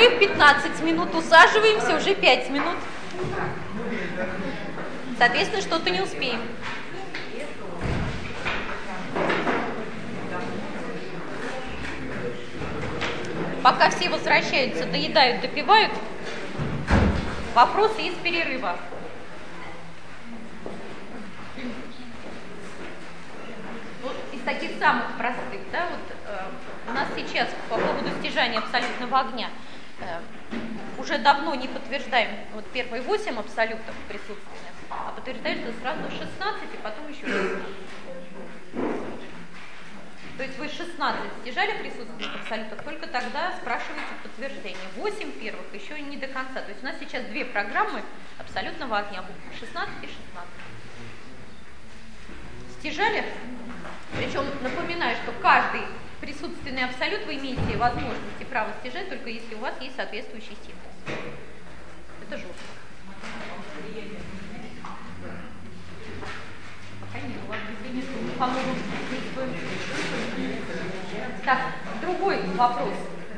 мы в 15 минут усаживаемся, уже 5 минут. Соответственно, что-то не успеем. Пока все возвращаются, доедают, допивают, вопросы из перерыва. Вот из таких самых простых, да, вот у нас сейчас по поводу стяжания абсолютного огня уже давно не подтверждаем вот первые 8 абсолютов присутственных, а подтверждается сразу 16 и потом еще 16. То есть вы 16 стяжали присутственных абсолютов, только тогда спрашиваете подтверждение. 8 первых еще не до конца. То есть у нас сейчас 2 программы абсолютного огня, 16 и 16. Стяжали? Причем напоминаю, что каждый присутственный абсолют вы имеете возможность и право стяжать, только если у вас есть соответствующий синтез. Это жестко. Пока не было объявления, что мы поможем действуем. Так, другой вопрос.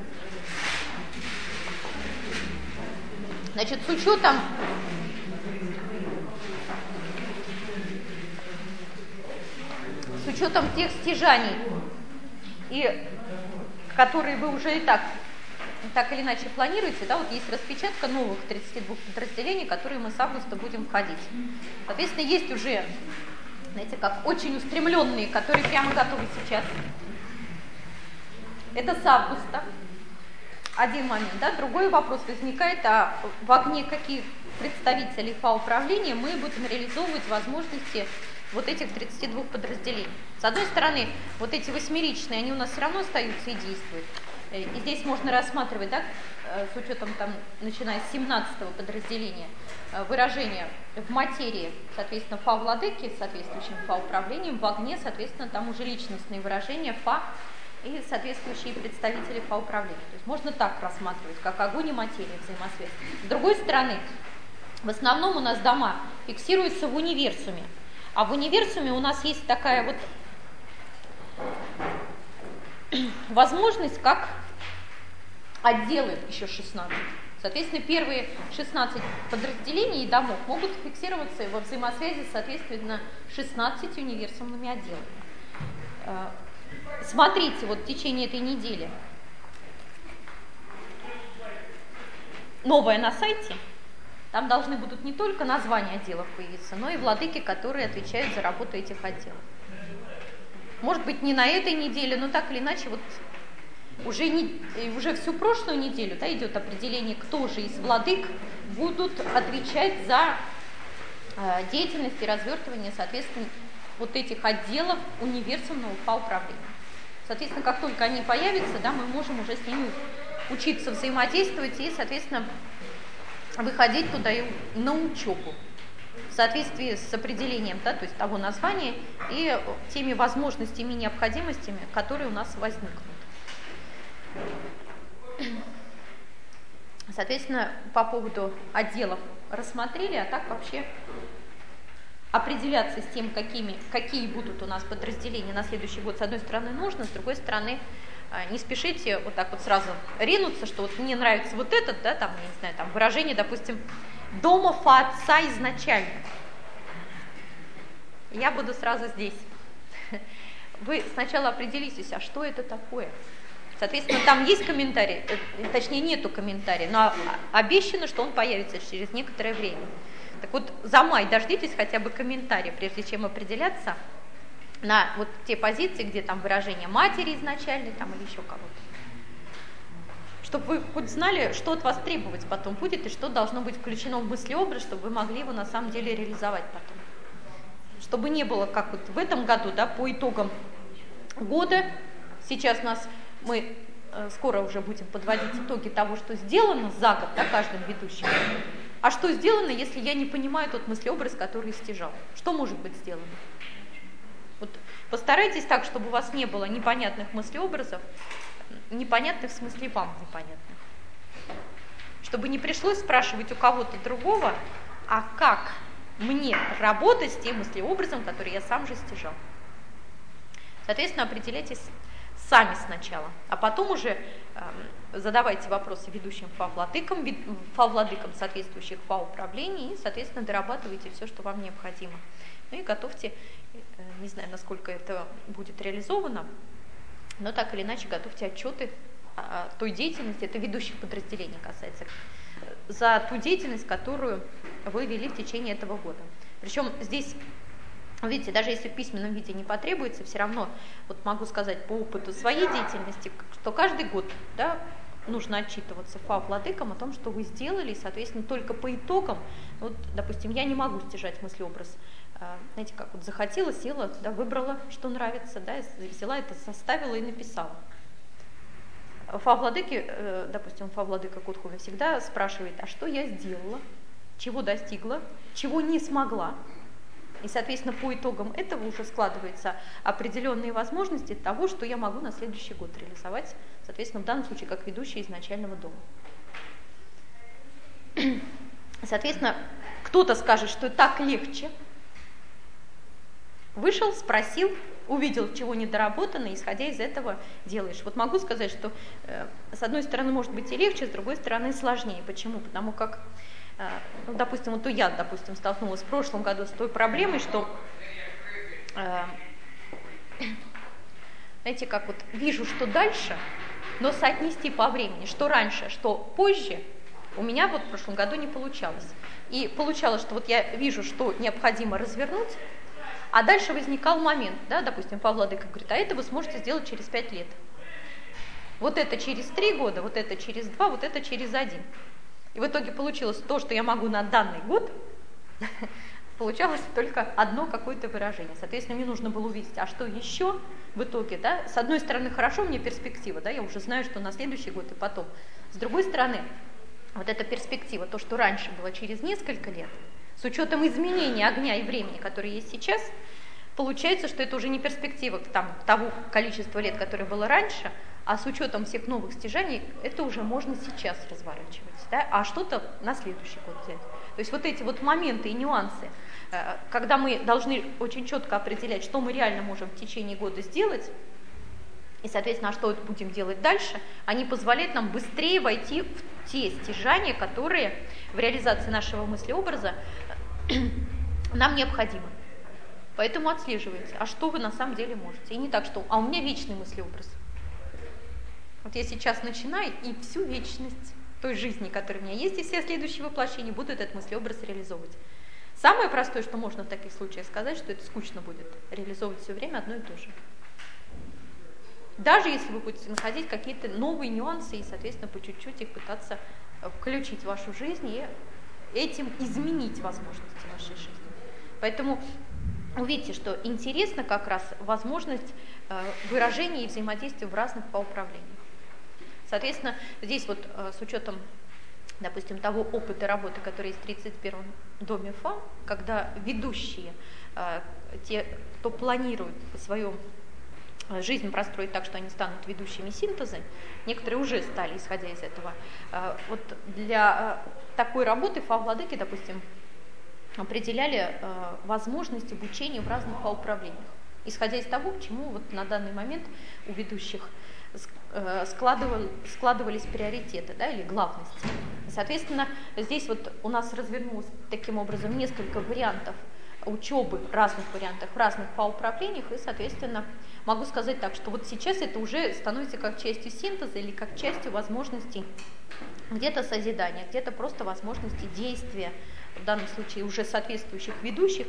Значит, с учетом тех стяжаний, которые вы уже и так или иначе планируете, да, вот есть распечатка новых 32 подразделений, в которые мы с августа будем входить. Соответственно, есть уже, знаете, как очень устремленные, которые прямо готовы сейчас. Это с августа. Один момент, да. Другой вопрос возникает, а в огне какие представители фауправления мы будем реализовывать возможности вот этих 32 подразделений. С одной стороны, вот эти 8-ричные, они у нас все равно остаются и действуют. И здесь можно рассматривать, да, с учетом, там, начиная с 17-го подразделения, выражение в материи, соответственно, фа-владыки с соответствующим фа-управлением, в огне, соответственно, там уже личностные выражения фа и соответствующие представители фа-управления. То есть можно так рассматривать, как огонь и материя взаимосвязь. С другой стороны, в основном у нас дома фиксируются в универсуме. А в универсуме у нас есть такая вот возможность, как отделы еще 16. Соответственно, первые 16 подразделений и домов могут фиксироваться во взаимосвязи, соответственно, 16 универсумными отделами. Смотрите, вот в течение этой недели новое на сайте. Там должны будут не только названия отделов появиться, но и владыки, которые отвечают за работу этих отделов. Может быть, не на этой неделе, но так или иначе, вот уже всю прошлую неделю, да, идет определение, кто же из владык будут отвечать за деятельность и развертывание, соответственно, вот этих отделов универсумного фауправления. Соответственно, как только они появятся, да, мы можем уже с ними учиться взаимодействовать и, соответственно, выходить туда и на учебу в соответствии с определением, да, то есть того названия и теми возможностями и необходимостями, которые у нас возникнут. Соответственно, по поводу отделов рассмотрели, а так вообще определяться с тем, какие будут у нас подразделения на следующий год, с одной стороны, нужно, с другой стороны, не спешите вот так вот сразу ринуться, что вот мне нравится вот этот, да, там, я не знаю, там выражение, допустим, дома фа отца изначально. Я буду сразу здесь. Вы сначала определитесь, а что это такое? Соответственно, там есть комментарий, точнее нету комментария, но обещано, что он появится через некоторое время. Так вот, за май дождитесь хотя бы комментария, прежде чем определяться на вот те позиции, где там выражение матери изначальной, там или еще кого-то. Чтобы вы хоть знали, что от вас требовать потом будет и что должно быть включено в мыслеобраз, чтобы вы могли его на самом деле реализовать потом. Чтобы не было, как вот в этом году, да, по итогам года, сейчас мы скоро уже будем подводить итоги того, что сделано за год, да, каждым ведущим. А что сделано, если я не понимаю тот мыслеобраз, который стяжал? Что может быть сделано? Вот постарайтесь так, чтобы у вас не было непонятных мыслеобразов, непонятных в смысле вам непонятных. Чтобы не пришлось спрашивать у кого-то другого, а как мне работать с тем мыслеобразом, который я сам же стяжал. Соответственно, определяйтесь сами сначала, а потом уже задавайте вопросы ведущим фаввладыкам соответствующих фау-управлений и, соответственно, дорабатывайте все, что вам необходимо. Ну и готовьте, не знаю, насколько это будет реализовано, но так или иначе готовьте отчеты о той деятельности, это ведущих подразделений касается, за ту деятельность, которую вы вели в течение этого года. Причем здесь, видите, даже если в письменном виде не потребуется, все равно, вот могу сказать по опыту своей деятельности, что каждый год, да, нужно отчитываться фау-владыкам о том, что вы сделали, и, соответственно, только по итогам, вот, допустим, я не могу стяжать мыслеобраз, знаете, как вот захотела, села, да, выбрала, что нравится, да, взяла это, составила и написала. Фау-владыки, допустим, фау-владыка Кутхуми всегда спрашивает, а что я сделала, чего достигла, чего не смогла. И, соответственно, по итогам этого уже складываются определенные возможности того, что я могу на следующий год реализовать, соответственно, в данном случае как ведущая изначального дома. Соответственно, кто-то скажет, что так легче. Вышел, спросил, увидел, чего недоработано, исходя из этого делаешь. Вот могу сказать, что с одной стороны может быть и легче, с другой стороны сложнее. Почему? Потому как, ну, допустим, вот я, допустим, столкнулась в прошлом году с той проблемой, что, знаете, как вот вижу, что дальше, но соотнести по времени, что раньше, что позже, у меня вот в прошлом году не получалось. И получалось, что вот я вижу, что необходимо развернуть, а дальше возникал момент, да, допустим, фау-владыка говорит, а это вы сможете сделать через 5 лет. Вот это через 3 года, вот это через 2, вот это через 1. И в итоге получилось то, что я могу на данный год, получалось только одно какое-то выражение. Соответственно, мне нужно было увидеть, а что еще в итоге, да. С одной стороны, хорошо, мне перспектива, да, я уже знаю, что на следующий год и потом. С другой стороны, вот эта перспектива, то, что раньше было через несколько лет, с учетом изменения огня и времени, которые есть сейчас, получается, что это уже не перспектива там, того количества лет, которое было раньше, а с учетом всех новых стяжаний, это уже можно сейчас разворачивать, да, а что-то на следующий год взять. То есть вот эти вот моменты и нюансы, когда мы должны очень четко определять, что мы реально можем в течение года сделать, и, соответственно, что будем делать дальше, они позволяют нам быстрее войти в те стяжания, которые в реализации нашего мыслеобраза нам необходимы. Поэтому отслеживайте, а что вы на самом деле можете. И не так, что, а у меня вечный мыслеобраз. Вот я сейчас начинаю, и всю вечность той жизни, которая у меня есть, и все следующие воплощения буду этот мыслеобраз реализовывать. Самое простое, что можно в таких случаях сказать, что это скучно будет реализовывать все время одно и то же. Даже если вы будете находить какие-то новые нюансы и, соответственно, по чуть-чуть их пытаться включить в вашу жизнь и этим изменить возможности вашей жизни. Поэтому увидите, что интересно как раз возможность выражения и взаимодействия в разных по управлениях. Соответственно, здесь вот с учетом, допустим, того опыта работы, который есть в 31-м доме ФА, когда ведущие, те, кто планирует свою жизнь простроить так, что они станут ведущими синтеза, некоторые уже стали, исходя из этого. Вот для такой работы фау-владыки, допустим, определяли возможность обучения в разных фау-управлениях, исходя из того, к чему вот на данный момент у ведущих складывались приоритеты, да, или главности. Соответственно, здесь вот у нас развернулось таким образом несколько вариантов учебы, разных вариантов в разных фау-управлениях, и, соответственно, могу сказать так, что вот сейчас это уже становится как частью синтеза или как частью возможностей где-то созидания, где-то просто возможности действия, в данном случае уже соответствующих ведущих,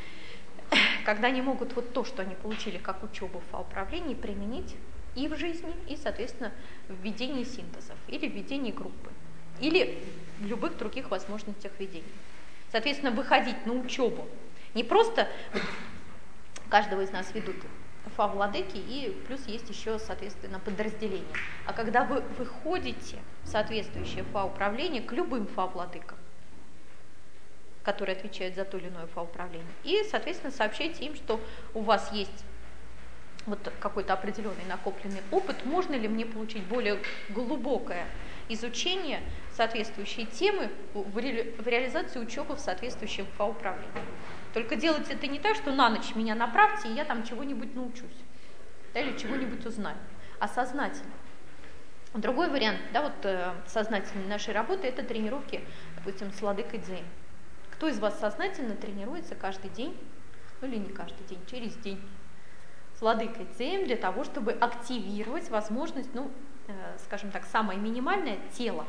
когда они могут вот то, что они получили как учебу в фау-управлении, применить и в жизни, и, соответственно, в ведении синтезов, или в ведении группы, или в любых других возможностях ведения. Соответственно, выходить на учебу не просто каждого из нас ведут фау-владыки, и плюс есть еще, соответственно, подразделения. А когда вы выходите в соответствующее фау-управление к любым фау-владыкам, которые отвечают за то или иное фау-управление, и, соответственно, сообщайте им, что у вас есть вот какой-то определенный накопленный опыт, можно ли мне получить более глубокое изучение соответствующей темы в реализации учебы в соответствующем фау-управлении. Только делать это не так, что на ночь меня направьте, и я там чего-нибудь научусь, да, или чего-нибудь узнаю. а сознательно. Другой вариант, да, вот сознательной нашей работы – это тренировки, допустим, с владыкой дзен. Кто из вас сознательно тренируется каждый день, ну или не каждый день, через день, с владыкой дзен для того, чтобы активировать возможность, ну, скажем так, самое минимальное – тело.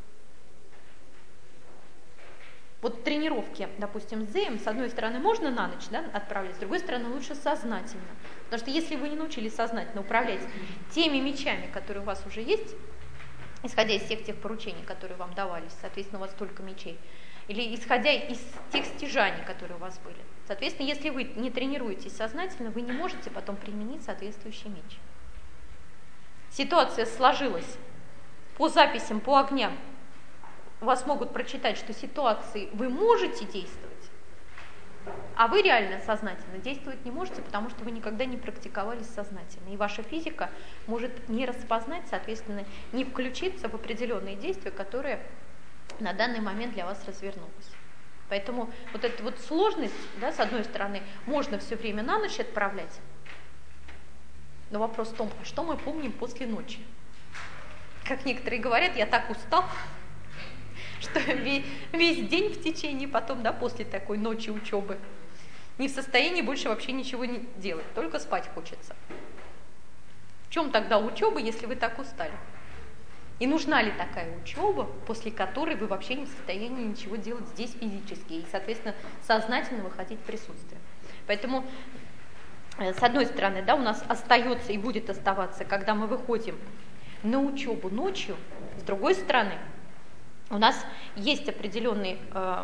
Вот тренировки, допустим, с дзен, с одной стороны, можно на ночь, да, отправлять, с другой стороны, лучше сознательно. Потому что если вы не научились сознательно управлять теми мечами, которые у вас уже есть, исходя из всех тех поручений, которые вам давались, соответственно, у вас столько мечей, или исходя из тех стяжаний, которые у вас были, соответственно, если вы не тренируетесь сознательно, вы не можете потом применить соответствующий меч. Ситуация сложилась по записям, по огням. У вас могут прочитать, что ситуации вы можете действовать, а вы реально сознательно действовать не можете, потому что вы никогда не практиковались сознательно. И ваша физика может не распознать, соответственно, не включиться в определенные действия, которые на данный момент для вас развернулись. Поэтому вот эта вот сложность, да, с одной стороны, можно все время на ночь отправлять, но вопрос в том, а что мы помним после ночи? Как некоторые говорят, я так устал, что весь день в течение потом, да, после такой ночи учебы, не в состоянии больше вообще ничего не делать, только спать хочется. В чем тогда учеба, если вы так устали? И нужна ли такая учеба, после которой вы вообще не в состоянии ничего делать здесь физически и, соответственно, сознательно выходить в присутствие? Поэтому, с одной стороны, да, у нас остается и будет оставаться, когда мы выходим на учебу ночью, с другой стороны, у нас есть определенный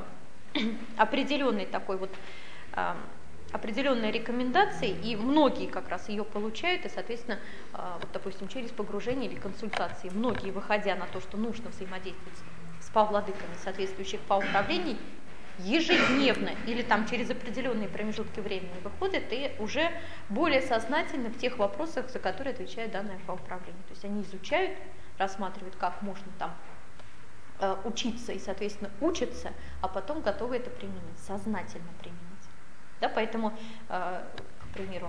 такой вот определенные рекомендации, и многие как раз ее получают, и, соответственно, вот, допустим, через погружение или консультации, многие, выходя на то, что нужно взаимодействовать с фау-владыками соответствующих фау-управлений, ежедневно или там через определенные промежутки времени выходят и уже более сознательно в тех вопросах, за которые отвечает данное фау-управление. То есть они изучают, рассматривают, как можно там учиться и, соответственно, учатся, а потом готовы это применить, сознательно применить. Да, поэтому, к примеру,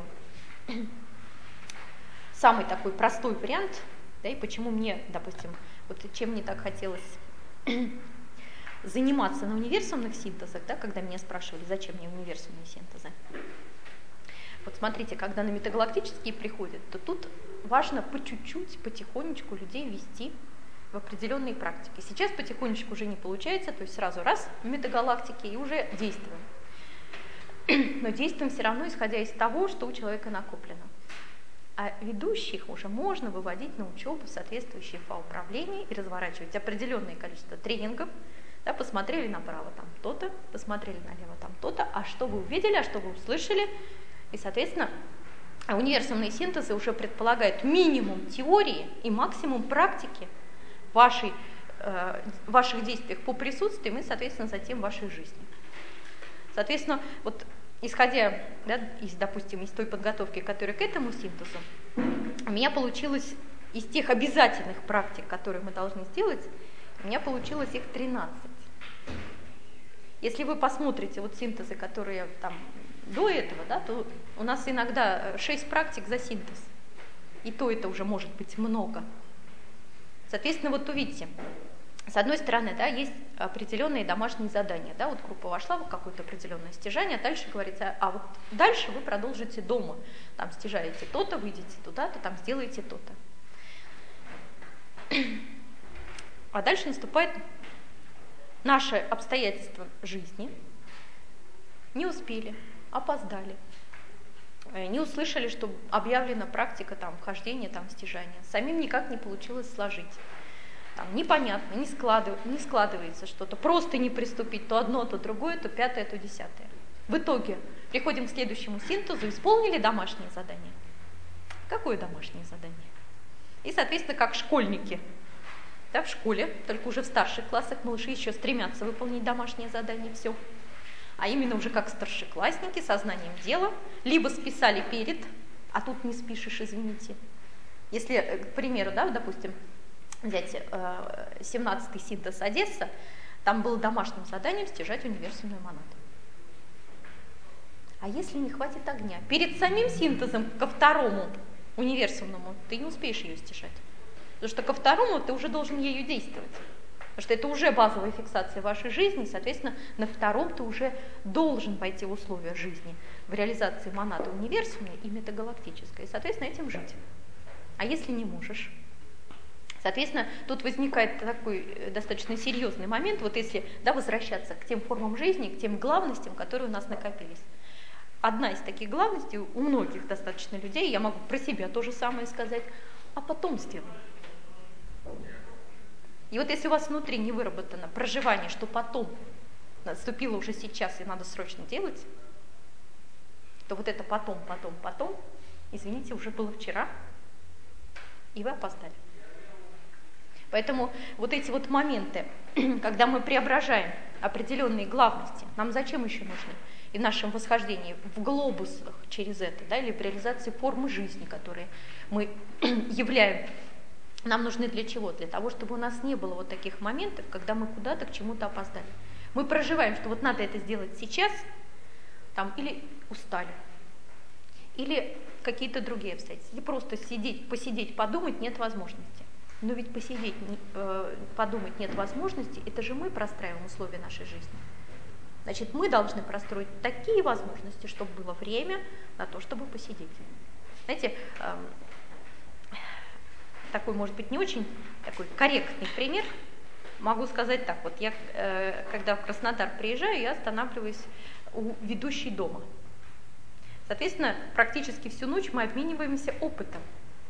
самый такой простой вариант, да, и почему мне, допустим, вот чем мне так хотелось заниматься на универсумных синтезах, да, когда меня спрашивали, зачем мне универсумные синтезы. Вот смотрите, когда на метагалактические приходят, то тут важно по чуть-чуть, потихонечку людей ввести в определенные практики. Сейчас потихонечку уже не получается, то есть сразу раз в метагалактике и уже действуем. Но действуем все равно, исходя из того, что у человека накоплено. А ведущих уже можно выводить на учебу в соответствующие фау-управления и разворачивать определенное количество тренингов. Да, посмотрели направо там то-то, посмотрели налево там то-то, а что вы увидели, а что вы услышали. И, соответственно, универсумные синтезы уже предполагают минимум теории и максимум практики в ваших действиях по присутствиям и, соответственно, затем в вашей жизни. Соответственно, вот исходя, да, допустим, из той подготовки, которая к этому синтезу, у меня получилось из тех обязательных практик, которые мы должны сделать, у меня получилось их 13. Если вы посмотрите вот синтезы, которые там до этого, да, то у нас иногда 6 практик за синтез. И то это уже может быть много. Соответственно, вот увидите, с одной стороны, да, есть определенные домашние задания, да, вот группа вошла в какое-то определенное стяжание, а дальше говорится, а вот дальше вы продолжите дома, там стяжаете то-то, выйдете туда-то, там сделаете то-то. А дальше наступает наши обстоятельства жизни, не успели, опоздали, не услышали, что объявлена практика там вхождения, там стяжания, самим никак не получилось сложить. Там непонятно, не складывается что-то, просто не приступить то одно, то другое, то пятое, то десятое. В итоге приходим к следующему синтезу, исполнили домашнее задание. Какое домашнее задание? И, соответственно, как школьники, да, в школе, только уже в старших классах малыши еще стремятся выполнить домашнее задание, все. А именно уже как старшеклассники, сознанием дела, либо списали перед, а тут не спишешь, извините. Если, к примеру, да, допустим, взять 17-й синтез Одесса, там было домашним заданием стяжать универсальную монету. А если не хватит огня? Перед самим синтезом ко второму универсумному, ты не успеешь ее стяжать. Потому что ко второму ты уже должен ею действовать. Потому что это уже базовая фиксация вашей жизни, и, соответственно, на втором ты уже должен войти в условия жизни, в реализации монады универсумной и метагалактической, и, соответственно, этим жить. А если не можешь? Соответственно, тут возникает такой достаточно серьезный момент, вот если возвращаться к тем формам жизни, к тем главностям, которые у нас накопились. Одна из таких главностей у многих достаточно людей, я могу про себя то же самое сказать, а потом сделаю. И вот если у вас внутри не выработано проживание, что потом наступило уже сейчас и надо срочно делать, то вот это потом, извините, уже было вчера, и вы опоздали. Поэтому вот эти вот моменты, когда мы преображаем определенные главности, нам зачем еще нужны? И в нашем восхождении в глобусах через это, или в реализации формы жизни, которые мы являем, нам нужны для чего? Для того, чтобы у нас не было вот таких моментов, когда мы куда-то к чему-то опоздали. Мы проживаем, что вот надо это сделать сейчас, или устали, или какие-то другие обстоятельства, или просто посидеть, подумать нет возможности. Но ведь посидеть, подумать нет возможности, это же мы простраиваем условия нашей жизни. Значит, мы должны простроить такие возможности, чтобы было время на то, чтобы посидеть. Знаете, такой, может быть, не очень такой корректный пример. Могу сказать так, вот я, когда в Краснодар приезжаю, я останавливаюсь у ведущей дома. Соответственно, практически всю ночь мы обмениваемся опытом.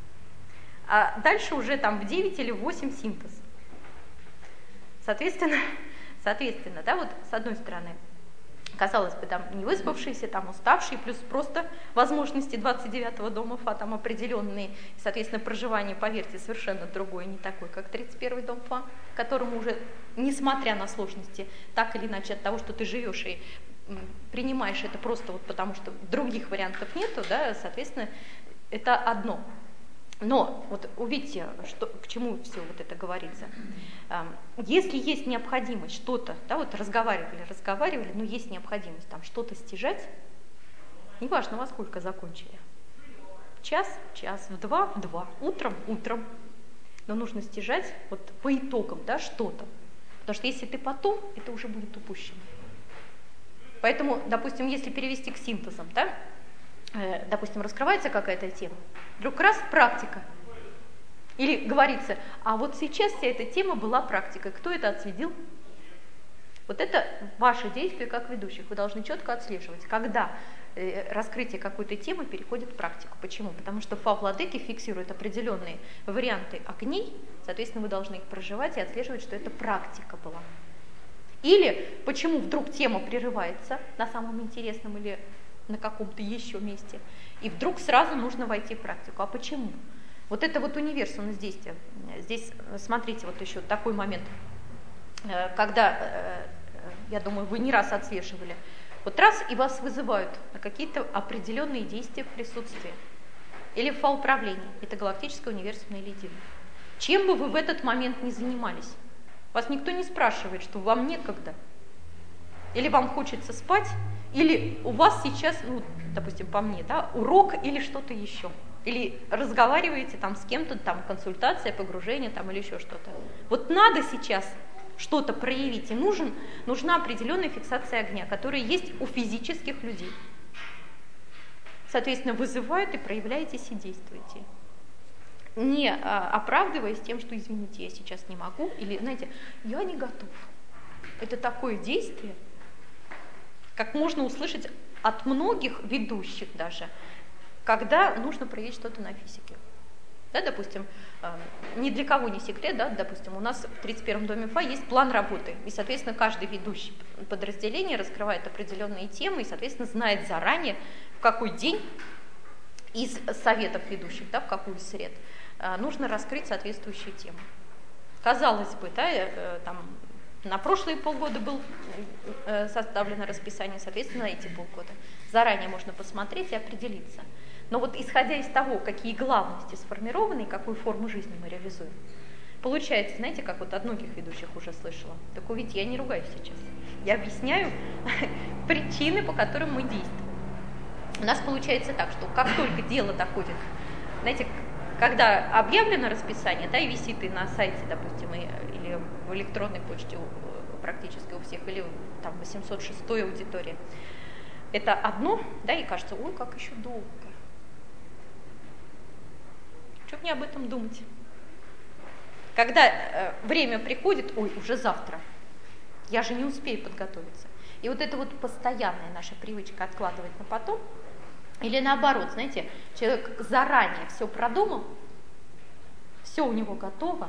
А дальше уже в 9 или в 8 синтез. Соответственно, вот с одной стороны, казалось бы, не выспавшиеся, уставшие, плюс просто возможности 29-го дома ФА определенные, и, соответственно, проживание, поверьте, совершенно другое, не такое, как 31-й дом ФА, которому уже, несмотря на сложности, так или иначе от того, что ты живешь и принимаешь это просто потому, что других вариантов нету, соответственно, это одно. Но вот увидите, к чему все вот это говорится. Если есть необходимость что-то, разговаривали, но есть необходимость что-то стяжать, неважно во сколько закончили, час, в 2, утром, но нужно стяжать по итогам, что-то. Потому что если ты потом, это уже будет упущено. Поэтому, допустим, если перевести к синтезам, допустим, раскрывается какая-то тема, вдруг раз практика. Или говорится, а вот сейчас вся эта тема была практикой. Кто это отследил? Вот это ваше действие как ведущих. Вы должны четко отслеживать, когда раскрытие какой-то темы переходит в практику. Почему? Потому что фа-владыки фиксируют определенные варианты огней, соответственно, вы должны их проживать и отслеживать, что это практика была. Или почему вдруг тема прерывается на самом интересном или на каком-то еще месте, и вдруг сразу нужно войти в практику. А почему? Вот это универсальность действия. Здесь, смотрите, еще такой момент, когда, я думаю, вы не раз отслеживали, раз и вас вызывают на какие-то определенные действия в присутствии, или в фа-управлении, это галактическое универсальное или единое. Чем бы вы в этот момент ни занимались, вас никто не спрашивает, что вам некогда, или вам хочется спать, или у вас сейчас, допустим, по мне, урок или что-то еще. Или разговариваете с кем-то, консультация, погружение или еще что-то. Вот надо сейчас что-то проявить, и нужна определенная фиксация огня, которая есть у физических людей. Соответственно, вызывают и проявляетесь и действуете. Не оправдываясь тем, что, извините, я сейчас не могу, или, знаете, я не готов. Это такое действие, как можно услышать от многих ведущих даже, когда нужно проявить что-то на физике. Допустим, ни для кого не секрет, допустим, у нас в 31-м доме ФА есть план работы, и, соответственно, каждый ведущий подразделение раскрывает определенные темы и, соответственно, знает заранее, в какой день из советов ведущих, в какую сред, нужно раскрыть соответствующие темы. Казалось бы, на прошлые полгода было составлено расписание, соответственно, на эти полгода. Заранее можно посмотреть и определиться. Но исходя из того, какие главности сформированы и какую форму жизни мы реализуем, получается, знаете, как от многих ведущих уже слышала. Так увидите, я не ругаюсь сейчас. Я объясняю причины, по которым мы действуем. У нас получается так, что как только дело доходит знаете, когда объявлено расписание, да, и висит и на сайте, допустим, или в электронной почте практически у всех, или там 806-й аудитории, это одно, да, и кажется, ой, как еще долго. Что мне об этом думать? Когда время приходит, ой, уже завтра, я же не успею подготовиться. И вот это вот постоянная наша привычка откладывать на потом, или наоборот, знаете, человек заранее все продумал, все у него готово,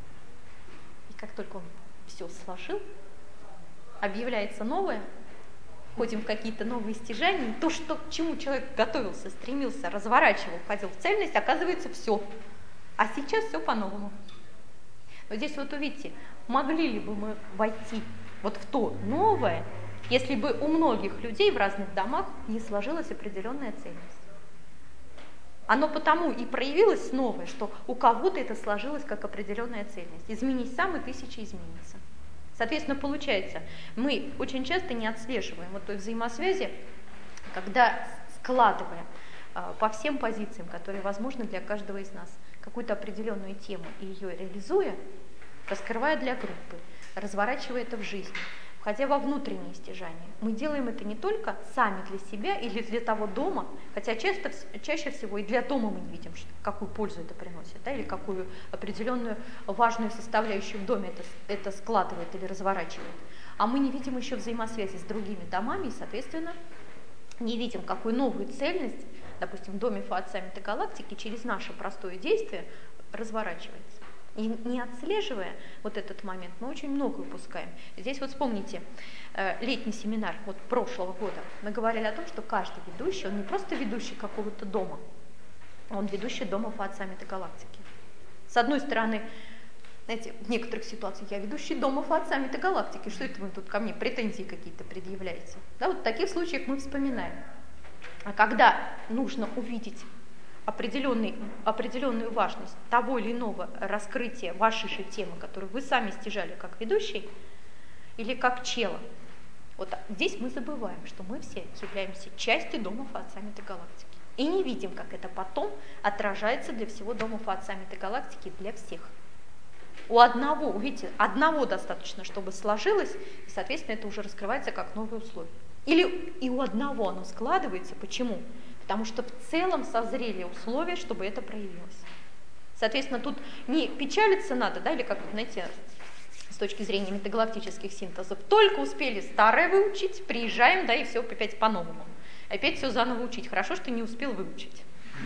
и как только он все сложил, объявляется новое, входим в какие-то новые стяжания, то, что, к чему человек готовился, стремился, разворачивал, входил в цельность, оказывается все. А сейчас все по-новому. Но здесь вот увидите, могли ли бы мы войти вот в то новое, если бы у многих людей в разных домах не сложилась определенная цельность. Оно потому и проявилось новое, что у кого-то это сложилось как определенная цельность. Изменись сам, и тысяча изменится. Соответственно, получается, мы очень часто не отслеживаем вот той взаимосвязи, когда складывая по всем позициям, которые возможны для каждого из нас, какую-то определенную тему и ее реализуя, раскрывая для группы, разворачивая это в жизни, входя во внутренние стяжания. Мы делаем это не только сами для себя или для того дома, хотя чаще всего и для дома мы не видим, какую пользу это приносит, да, или какую определенную важную составляющую в доме это складывает или разворачивает. А мы не видим еще взаимосвязи с другими домами и, соответственно, не видим, какую новую цельность, допустим, в доме Фаотца Метагалактики через наше простое действие разворачивается. И не отслеживая вот этот момент, мы очень много упускаем. Здесь вот вспомните летний семинар вот прошлого года. Мы говорили о том, что каждый ведущий, он не просто ведущий какого-то дома, он ведущий дома Фаотца Метагалактики. С одной стороны, знаете, в некоторых ситуациях я ведущий дома Фаотца Метагалактики, что это вы тут ко мне претензии какие-то предъявляете? Да, вот в таких случаях мы вспоминаем. А когда нужно увидеть определенную важность того или иного раскрытия вашей же темы, которую вы сами стяжали как ведущий или как чела, вот здесь мы забываем, что мы все являемся частью дома Фаотца Метагалактики. И не видим, как это потом отражается для всего дома Фаотца Метагалактики, для всех. У одного, видите, одного достаточно, чтобы сложилось, и, соответственно, это уже раскрывается как новые условия. Или и у одного оно складывается. Почему? Потому что в целом созрели условия, чтобы это проявилось. Соответственно, тут не печалиться надо, да, или как, знаете, с точки зрения метагалактических синтезов, только успели старое выучить, приезжаем, да, и все опять по-новому. Опять все заново учить. Хорошо, что не успел выучить.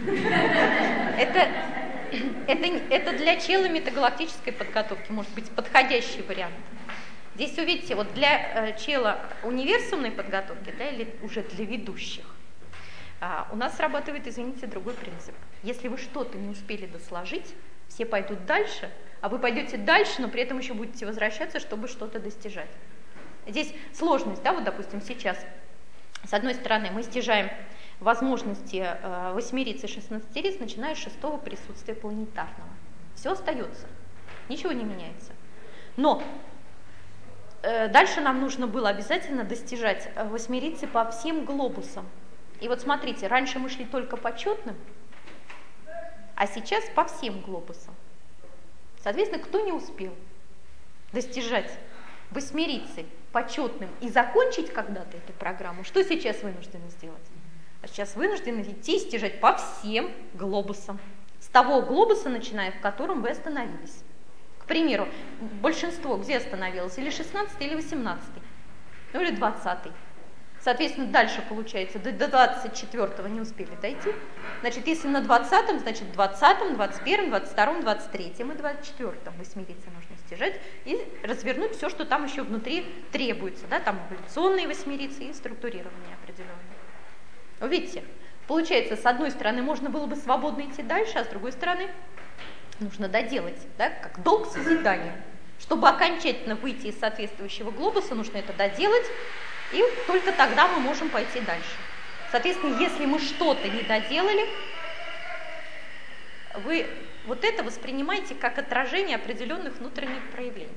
Это для чела метагалактической подготовки может быть подходящий вариант. Здесь увидите, вот для чела универсумной подготовки, да, или уже для ведущих, у нас срабатывает, извините, другой принцип. Если вы что-то не успели досложить, все пойдут дальше, а вы пойдете дальше, но при этом еще будете возвращаться, чтобы что-то достижать. Здесь сложность, да, вот, допустим, сейчас, с одной стороны, мы стяжаем возможности восьмериц и шестнадцатериц, начиная с 6-го присутствия планетарного. Все остается, ничего не меняется. Но дальше нам нужно было обязательно достижать восьмерицы по всем глобусам. И вот смотрите, раньше мы шли только по четным, а сейчас по всем глобусам. Соответственно, кто не успел достижать восьмерицы по четным и закончить когда-то эту программу, что сейчас вынуждены сделать? А сейчас вынуждены идти и стяжать по всем глобусам. С того глобуса, начиная, в котором вы остановились. К примеру, большинство где остановилось? Или 16-й, или 18-й, ну или 20-й. Соответственно, дальше, получается, до 24-го не успели дойти. Значит, если на 20-м, значит, 20-м, 21-м, 22-м, 23-м и 24-м восьмерицы нужно стяжать и развернуть все, что там еще внутри требуется. Да? Там эволюционные восьмерицы и структурирование определенное. Видите, получается, с одной стороны, можно было бы свободно идти дальше, а с другой стороны, нужно доделать, да, как долг созидания. Чтобы окончательно выйти из соответствующего глобуса, нужно это доделать, и только тогда мы можем пойти дальше. Соответственно, если мы что-то не доделали, вы вот это воспринимаете как отражение определенных внутренних проявлений.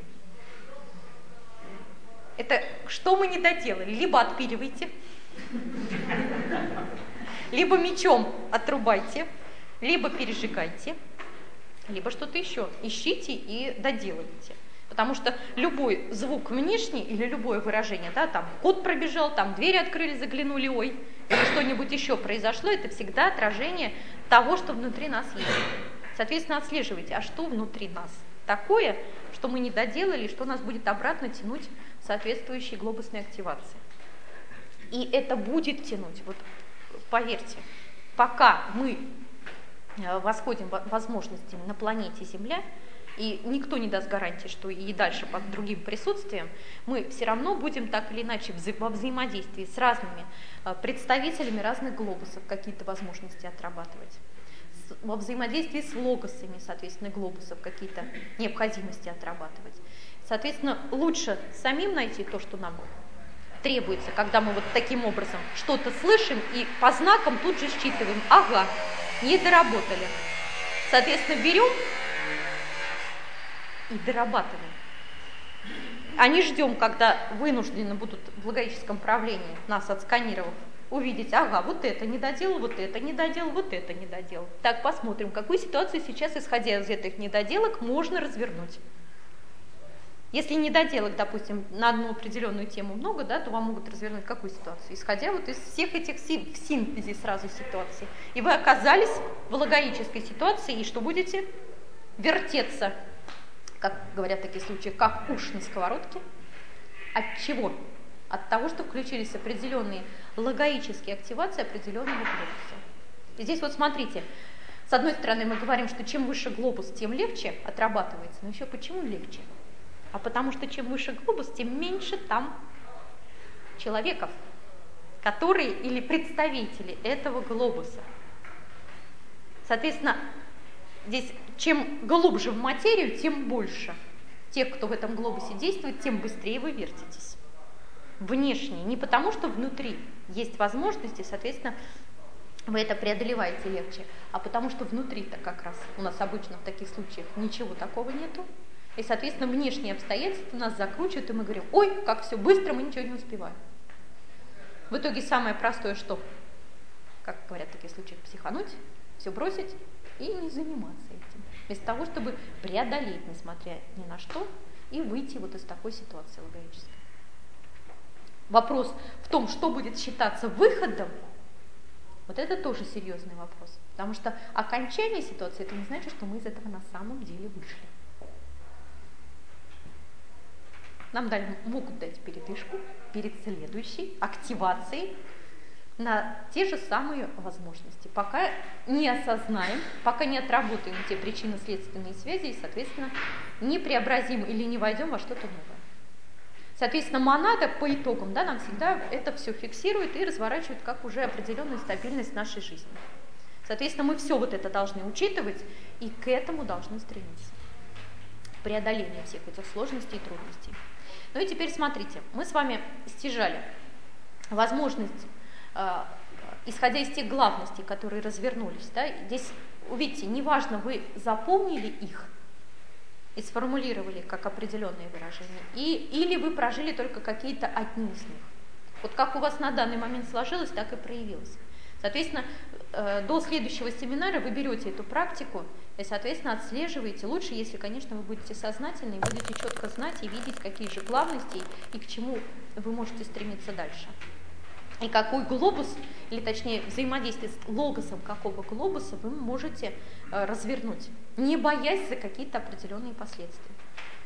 Это что мы не доделали? Либо отпиливайте, либо мечом отрубайте, либо пережигайте, либо что-то еще. Ищите и доделывайте. Потому что любой звук внешний или любое выражение, да, там кот пробежал, там двери открыли, заглянули, ой, или что-нибудь еще произошло, это всегда отражение того, что внутри нас есть. Соответственно, отслеживайте, а что внутри нас такое, что мы не доделали, что нас будет обратно тянуть в соответствующей глобусной активации. И это будет тянуть, вот поверьте, пока мы восходим возможностями на планете Земля, и никто не даст гарантии, что и дальше под другим присутствием, мы все равно будем так или иначе во взаимодействии с разными представителями разных глобусов какие-то возможности отрабатывать. Во взаимодействии с логосами, соответственно, глобусов какие-то необходимости отрабатывать. Соответственно, лучше самим найти то, что нам требуется, когда мы вот таким образом что-то слышим и по знакам тут же считываем, ага, не доработали. Соответственно, берем и дорабатываем. А не ждем, когда вынуждены будут в логическом правлении, нас отсканировав, увидеть, ага, вот это не доделал, вот это не доделал, вот это не доделал. Так, посмотрим, какую ситуацию сейчас, исходя из этих недоделок, можно развернуть. Если недоделок, допустим, на одну определенную тему много, да, то вам могут развернуть какую ситуацию? Исходя вот из всех этих в синтезе сразу ситуаций. И вы оказались в логической ситуации, и что будете? Вертеться, как говорят в таких случаях, как уж на сковородке. От чего? От того, что включились определенные логические активации определенного глобуса. И здесь вот смотрите, с одной стороны мы говорим, что чем выше глобус, тем легче отрабатывается. Но еще почему легче? А потому что чем выше глобус, тем меньше там человеков, которые или представители этого глобуса. Соответственно, здесь чем глубже в материю, тем больше тех, кто в этом глобусе действует, тем быстрее вы вертитесь. Внешне, не потому что внутри есть возможности, соответственно, вы это преодолеваете легче, а потому что внутри-то как раз у нас обычно в таких случаях ничего такого нету. И, соответственно, внешние обстоятельства нас закручивают, и мы говорим, ой, как все быстро, мы ничего не успеваем. В итоге самое простое что? Как говорят в таких случаях, психануть, все бросить и не заниматься этим. Вместо того, чтобы преодолеть, несмотря ни на что, и выйти вот из такой ситуации логической. Вопрос в том, что будет считаться выходом, вот это тоже серьезный вопрос. Потому что окончание ситуации, это не значит, что мы из этого на самом деле вышли. Нам могут дать передышку перед следующей активацией на те же самые возможности. Пока не осознаем, пока не отработаем те причинно-следственные связи и, соответственно, не преобразим или не войдем во что-то новое. Соответственно, монада по итогам, да, нам всегда это все фиксирует и разворачивает как уже определенную стабильность нашей жизни. Соответственно, мы все вот это должны учитывать и к этому должны стремиться. Преодоление всех этих сложностей и трудностей. Ну и теперь смотрите, мы с вами стяжали возможность, исходя из тех главностей, которые развернулись, да, здесь, увидите, неважно, вы запомнили их и сформулировали как определенные выражения, или вы прожили только какие-то одни из них. Вот как у вас на данный момент сложилось, так и проявилось. Соответственно, до следующего семинара вы берете эту практику и, соответственно, отслеживаете. Лучше, если, конечно, вы будете сознательны и будете четко знать и видеть, какие же главности и к чему вы можете стремиться дальше. И какой глобус, или точнее взаимодействие с логосом какого глобуса вы можете развернуть, не боясь за какие-то определенные последствия.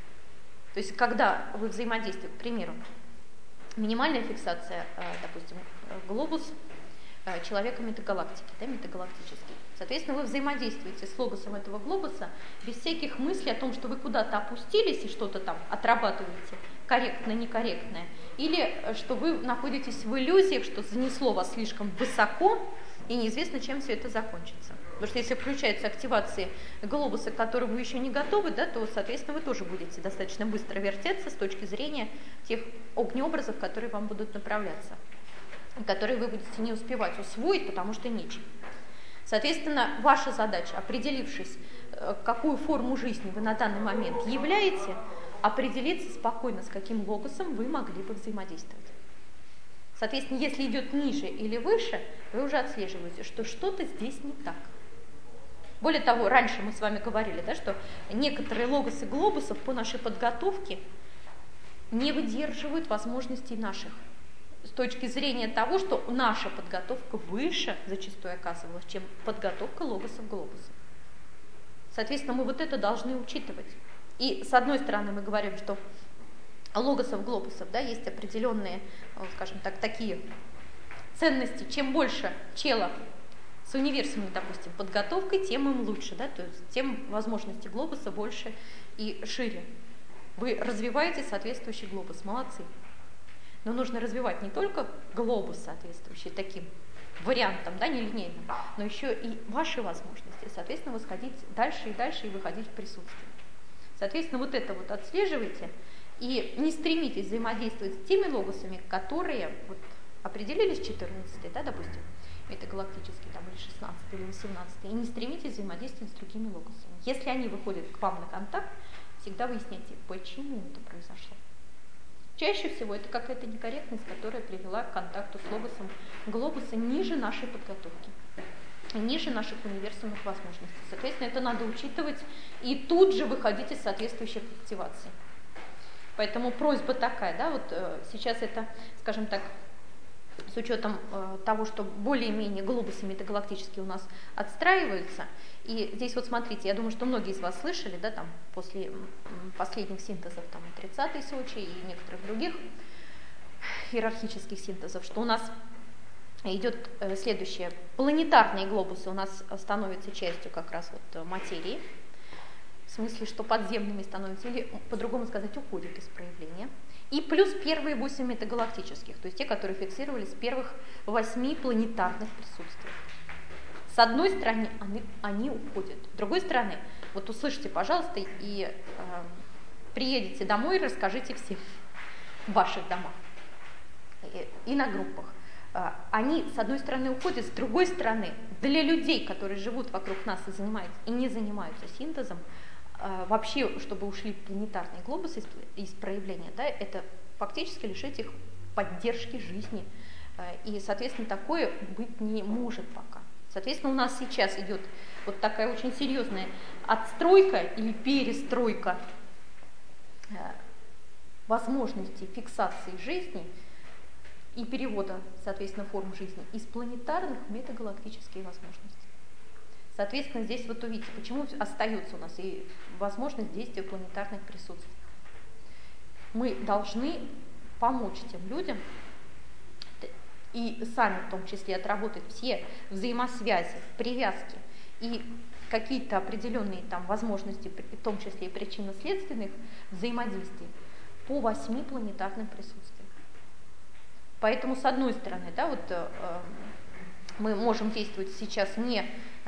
То есть, когда вы взаимодействуете, к примеру, минимальная фиксация, допустим, глобус человека метагалактики, да, метагалактический. Соответственно, вы взаимодействуете с логосом этого глобуса без всяких мыслей о том, что вы куда-то опустились и что-то там отрабатываете, корректное, некорректное, или что вы находитесь в иллюзиях, что занесло вас слишком высоко, и неизвестно, чем все это закончится. Потому что если включаются активации глобуса, к которым вы еще не готовы, да, то, соответственно, вы тоже будете достаточно быстро вертеться с точки зрения тех огнеобразов, которые вам будут направляться, которые вы будете не успевать усвоить, потому что нечем. Соответственно, ваша задача, определившись, какую форму жизни вы на данный момент являете, определиться спокойно, с каким логосом вы могли бы взаимодействовать. Соответственно, если идет ниже или выше, вы уже отслеживаете, что что-то здесь не так. Более того, раньше мы с вами говорили, да, что некоторые логосы глобусов по нашей подготовке не выдерживают возможностей наших. С точки зрения того, что наша подготовка выше зачастую оказывалась, чем подготовка логосов глобусов. Соответственно, мы вот это должны учитывать. И с одной стороны мы говорим, что логосов глобусов, да, есть определенные, скажем так, такие ценности. Чем больше челов с универсальной, допустим, подготовкой, тем им лучше, да, то есть тем возможности глобуса больше и шире. Вы развиваете соответствующий глобус, молодцы. Но нужно развивать не только глобус, соответствующий таким вариантам, да, нелинейным, но еще и ваши возможности, соответственно, восходить дальше и выходить в присутствие. Соответственно, вот это вот отслеживайте и не стремитесь взаимодействовать с теми логосами, которые вот определились 14, да, допустим, метагалактический, там, или 16, или 18, и не стремитесь взаимодействовать с другими логосами. Если они выходят к вам на контакт, всегда выясняйте, почему это произошло. Чаще всего это какая-то некорректность, которая привела к контакту с логосом глобуса ниже нашей подготовки, ниже наших универсальных возможностей. Соответственно, это надо учитывать и тут же выходить из соответствующих активаций. Поэтому просьба такая, да, вот сейчас это, скажем так, с учетом того, что более-менее глобусы метагалактические у нас отстраиваются. И здесь вот смотрите, я думаю, что многие из вас слышали, да, там, после последних синтезов, там, 30-й Сочи и некоторых других иерархических синтезов, что у нас идет следующее. Планетарные глобусы у нас становятся частью как раз вот материи, в смысле, что подземными становятся, или, по-другому сказать, уходят из проявления. И плюс первые 8 метагалактических, то есть те, которые фиксировались с первых 8 планетарных присутствий. С одной стороны, они уходят. С другой стороны, вот услышите, пожалуйста, и приедете домой и расскажите всем в ваших домах и на группах. Они, с одной стороны, уходят, с другой стороны, для людей, которые живут вокруг нас и не занимаются синтезом, вообще, чтобы ушли планетарные глобусы из проявления, да, это фактически лишить их поддержки жизни. И, соответственно, такое быть не может пока. Соответственно, у нас сейчас идет вот такая очень серьезная отстройка или перестройка возможностей фиксации жизни и перевода, соответственно, форм жизни из планетарных в метагалактические возможности. Соответственно, здесь вот увидите, почему остается у нас и возможность действия планетарных присутствий. Мы должны помочь тем людям и сами в том числе отработать все взаимосвязи, привязки и какие-то определенные там возможности, в том числе и причинно-следственных взаимодействий по 8 планетарным присутствиям. Поэтому, с одной стороны, да, вот мы можем действовать сейчас не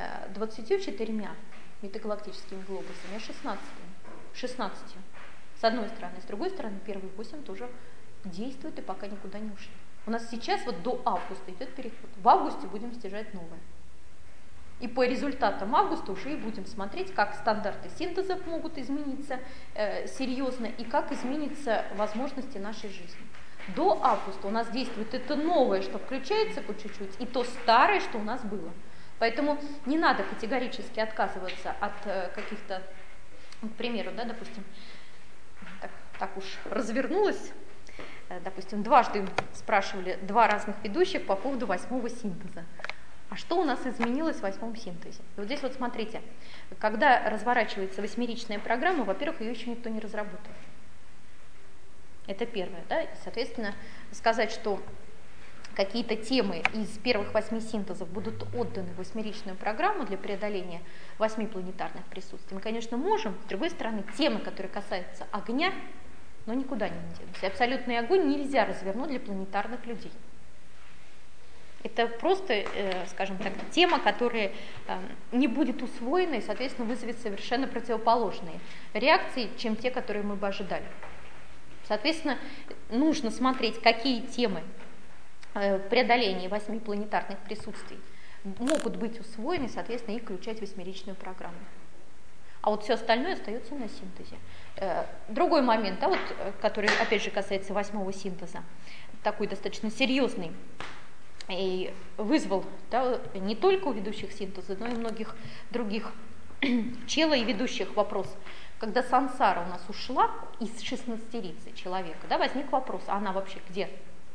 24 метагалактическими глобусами, а 16. С одной стороны. С другой стороны, первые 8 тоже действуют и пока никуда не ушли. У нас сейчас вот до августа идет переход. В августе будем стяжать новое. И по результатам августа уже и будем смотреть, как стандарты синтезов могут измениться серьезно и как изменятся возможности нашей жизни. До августа у нас действует это новое, что включается по чуть-чуть, и то старое, что у нас было. Поэтому не надо категорически отказываться от каких-то, к примеру, да, допустим, так уж развернулось, допустим, дважды спрашивали 2 разных ведущих по поводу 8-го синтеза. А что у нас изменилось в 8-м синтезе? И вот здесь вот смотрите, когда разворачивается 8-ричная программа, во-первых, ее еще никто не разработал. Это первое, да, и, соответственно, сказать, что какие-то темы из первых 8 синтезов будут отданы в 8-ричную программу для преодоления 8 планетарных присутствий, мы, конечно, можем. С другой стороны, темы, которые касаются огня, но никуда не денутся. Абсолютный огонь нельзя развернуть для планетарных людей. Это просто, скажем так, тема, которая не будет усвоена и, соответственно, вызовет совершенно противоположные реакции, чем те, которые мы бы ожидали. Соответственно, нужно смотреть, какие темы преодоления 8 планетарных присутствий могут быть усвоены, соответственно, и включать в 8-ричную программу. А вот все остальное остается на синтезе. Другой момент, да, вот, который, опять же, касается 8-го синтеза, такой достаточно серьезный и вызвал, да, не только у ведущих синтеза, но и многих других чела и ведущих вопрос. Когда сансара у нас ушла из 16-рицы человека, да, возник вопрос, а она вообще где?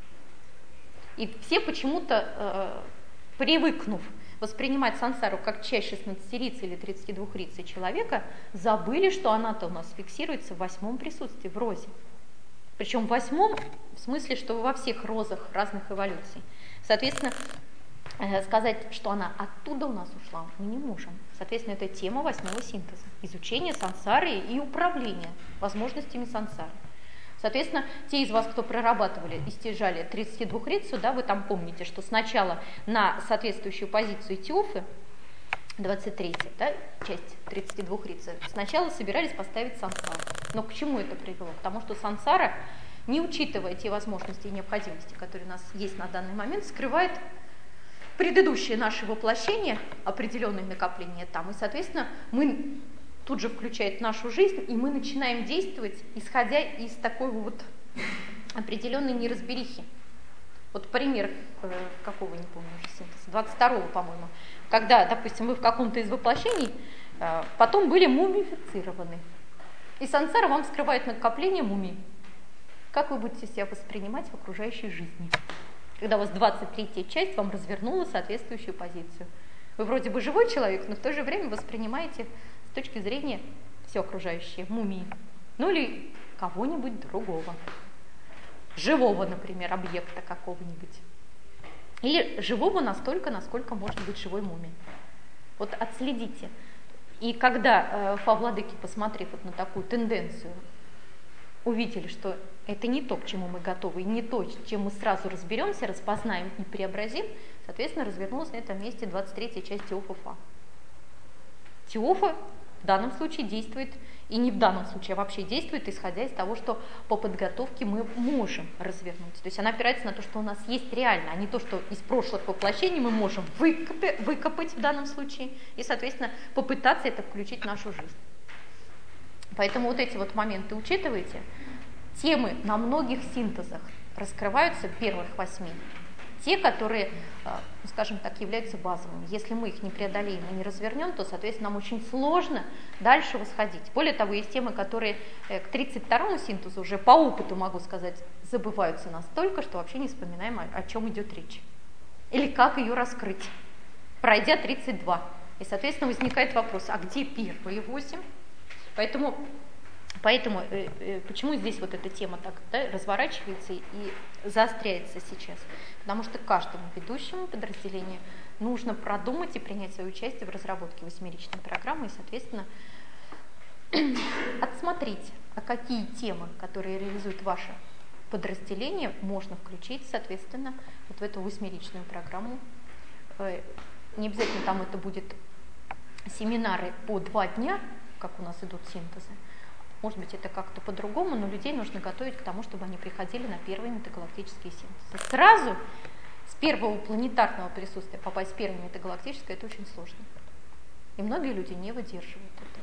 И все почему-то, привыкнув воспринимать сансару как часть 16-рицы или 32-рицы человека, забыли, что она-то у нас фиксируется в 8-м присутствии, в розе. Причем в 8-м, в смысле, что во всех розах разных эволюций. Соответственно, сказать, что она оттуда у нас ушла, мы не можем. Соответственно, это тема 8-го синтеза. Изучение сансары и управление возможностями сансары. Соответственно, те из вас, кто прорабатывали и стяжали 32-рицу, да, вы там помните, что сначала на соответствующую позицию Теофы, 23-я, да, часть 32-рицы, сначала собирались поставить сансару. Но к чему это привело? К тому, что сансара, не учитывая те возможности и необходимости, которые у нас есть на данный момент, скрывает предыдущее наше воплощение, определенные накопления там, и, соответственно, мы тут же включает нашу жизнь, и мы начинаем действовать, исходя из такой вот определенной неразберихи. Вот пример, какого, не помню уже, синтеза, 22-го, по-моему, когда, допустим, вы в каком-то из воплощений потом были мумифицированы, и сансара вам скрывает накопление мумий. Как вы будете себя воспринимать в окружающей жизни? Когда у вас 23-я часть вам развернула соответствующую позицию. Вы вроде бы живой человек, но в то же время воспринимаете с точки зрения все окружающее, мумии. Ну или кого-нибудь другого. Живого, например, объекта какого-нибудь. Или живого настолько, насколько может быть живой мумией. Вот отследите. И когда фа-владыки, посмотрев вот на такую тенденцию, увидели, что это не то, к чему мы готовы, и не то, с чем мы сразу разберемся, распознаем и преобразим, соответственно, развернулась на этом месте 23-я часть Теофа-Фа. Теофа в данном случае действует, и не в данном случае, а вообще действует, исходя из того, что по подготовке мы можем развернуть. То есть она опирается на то, что у нас есть реально, а не то, что из прошлых воплощений мы можем выкопать в данном случае, и, соответственно, попытаться это включить в нашу жизнь. Поэтому вот эти вот моменты учитывайте. Темы на многих синтезах раскрываются первых 8. Те, которые, скажем так, являются базовыми. Если мы их не преодолеем и не развернем, то, соответственно, нам очень сложно дальше восходить. Более того, есть темы, которые к 32-му синтезу уже по опыту, могу сказать, забываются настолько, что вообще не вспоминаем, о чем идет речь. Или как ее раскрыть, пройдя 32. И, соответственно, возникает вопрос, а где первые 8? Поэтому почему здесь вот эта тема так, да, разворачивается и заостряется сейчас? Потому что каждому ведущему подразделению нужно продумать и принять свое участие в разработке 8-ричной программы и, соответственно, отсмотреть, а какие темы, которые реализует ваше подразделение, можно включить, соответственно, вот в эту 8-ричную программу. Не обязательно там это будет семинары по 2 дня, как у нас идут синтезы. Может быть, это как-то по-другому, но людей нужно готовить к тому, чтобы они приходили на первые метагалактические синтезы. Сразу с первого планетарного присутствия попасть в первое метагалактическое – это очень сложно. И многие люди не выдерживают это.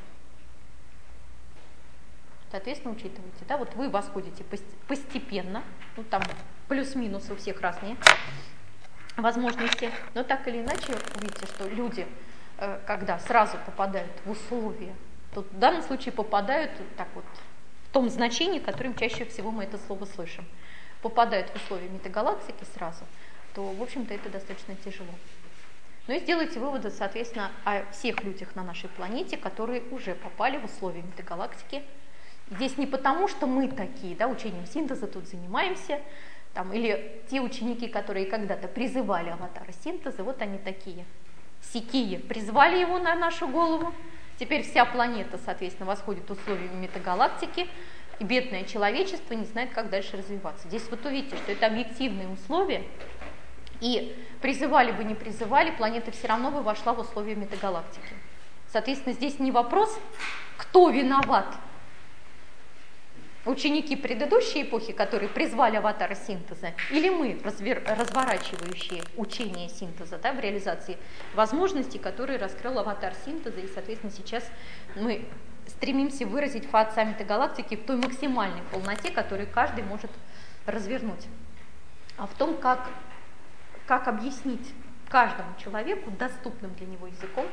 Соответственно, учитывайте. Да, вот вы восходите постепенно, ну там плюс-минус у всех разные возможности, но так или иначе увидите, что люди, когда сразу попадают в условия, то в данном случае попадают так вот, в том значении, которым чаще всего мы это слово слышим. Попадают в условия метагалактики сразу, то, в общем-то, это достаточно тяжело. Ну и сделайте выводы, соответственно, о всех людях на нашей планете, которые уже попали в условия метагалактики. Здесь не потому, что мы такие, да, учением синтеза тут занимаемся, там, или те ученики, которые когда-то призывали аватара синтеза, вот они такие, сякие, призвали его на нашу голову. Теперь вся планета, соответственно, восходит условиями метагалактики, и бедное человечество не знает, как дальше развиваться. Здесь вот увидите, что это объективные условия, и призывали бы, не призывали, планета все равно бы вошла в условия метагалактики. Соответственно, здесь не вопрос, кто виноват. Ученики предыдущей эпохи, которые призвали аватара синтеза, или мы, разворачивающие учение синтеза, да, в реализации возможностей, которые раскрыл аватар синтеза, и, соответственно, сейчас мы стремимся выразить фа-отца метагалактики в той максимальной полноте, которую каждый может развернуть. А в том, как как объяснить каждому человеку доступным для него языком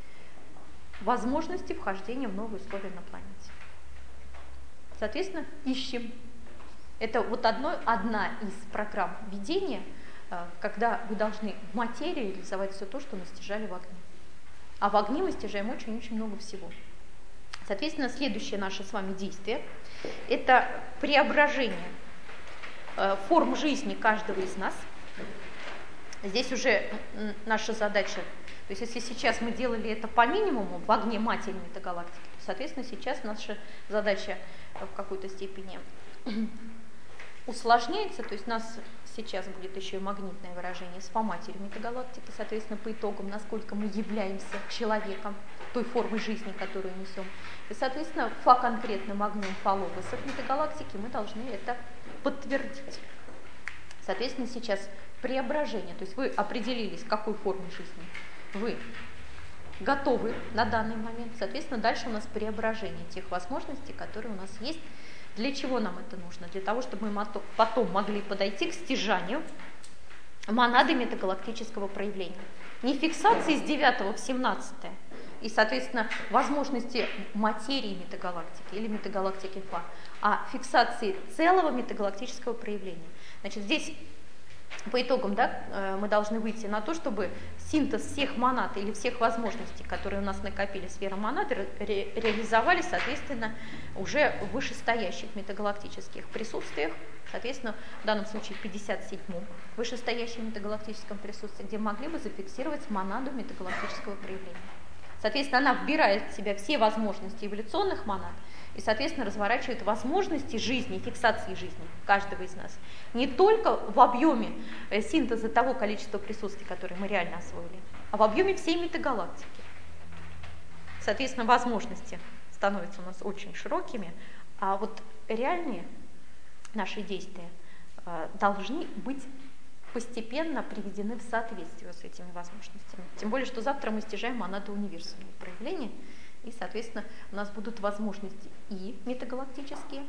возможности вхождения в новые условия на планете. Соответственно, ищем. Это вот одна из программ ведения, когда вы должны в материи реализовать все то, что настижали в огне. А в огне мы стяжаем очень-очень много всего. Соответственно, следующее наше с вами действие – это преображение форм жизни каждого из нас. Здесь уже наша задача, то есть если сейчас мы делали это по минимуму в огне матери метагалактики, то, соответственно, сейчас наша задача в какой-то степени усложняется, то есть у нас сейчас будет еще и магнитное выражение с матерью метагалактики, соответственно, по итогам, насколько мы являемся человеком, той формой жизни, которую несем. И, соответственно, по конкретным огнем половосов метагалактики мы должны это подтвердить. Соответственно, сейчас преображение, то есть вы определились, какой формой жизни вы готовы на данный момент, соответственно, дальше у нас преображение тех возможностей, которые у нас есть. Для чего нам это нужно? Для того, чтобы мы потом могли подойти к стяжанию монады метагалактического проявления. Не фиксации с 9 в 17 и, соответственно, возможности материи метагалактики или метагалактики Фа, а фиксации целого метагалактического проявления. Значит, здесь по итогам, мы должны выйти на то, чтобы синтез всех монад или всех возможностей, которые у нас накопили сфера монад, реализовали, соответственно, уже в вышестоящих метагалактических присутствиях, соответственно, в данном случае в 57-м вышестоящем метагалактическом присутствии, где могли бы зафиксировать монаду метагалактического проявления. Соответственно, она вбирает в себя все возможности эволюционных монад и, соответственно, разворачивает возможности жизни, фиксации жизни каждого из нас. Не только в объеме синтеза того количества присутствий, которые мы реально освоили, а в объеме всей метагалактики. Соответственно, возможности становятся у нас очень широкими, а вот реальные наши действия должны быть постепенно приведены в соответствие с этими возможностями. Тем более, что завтра мы стяжаем монаду универсального проявления, и, соответственно, у нас будут возможности и метагалактические,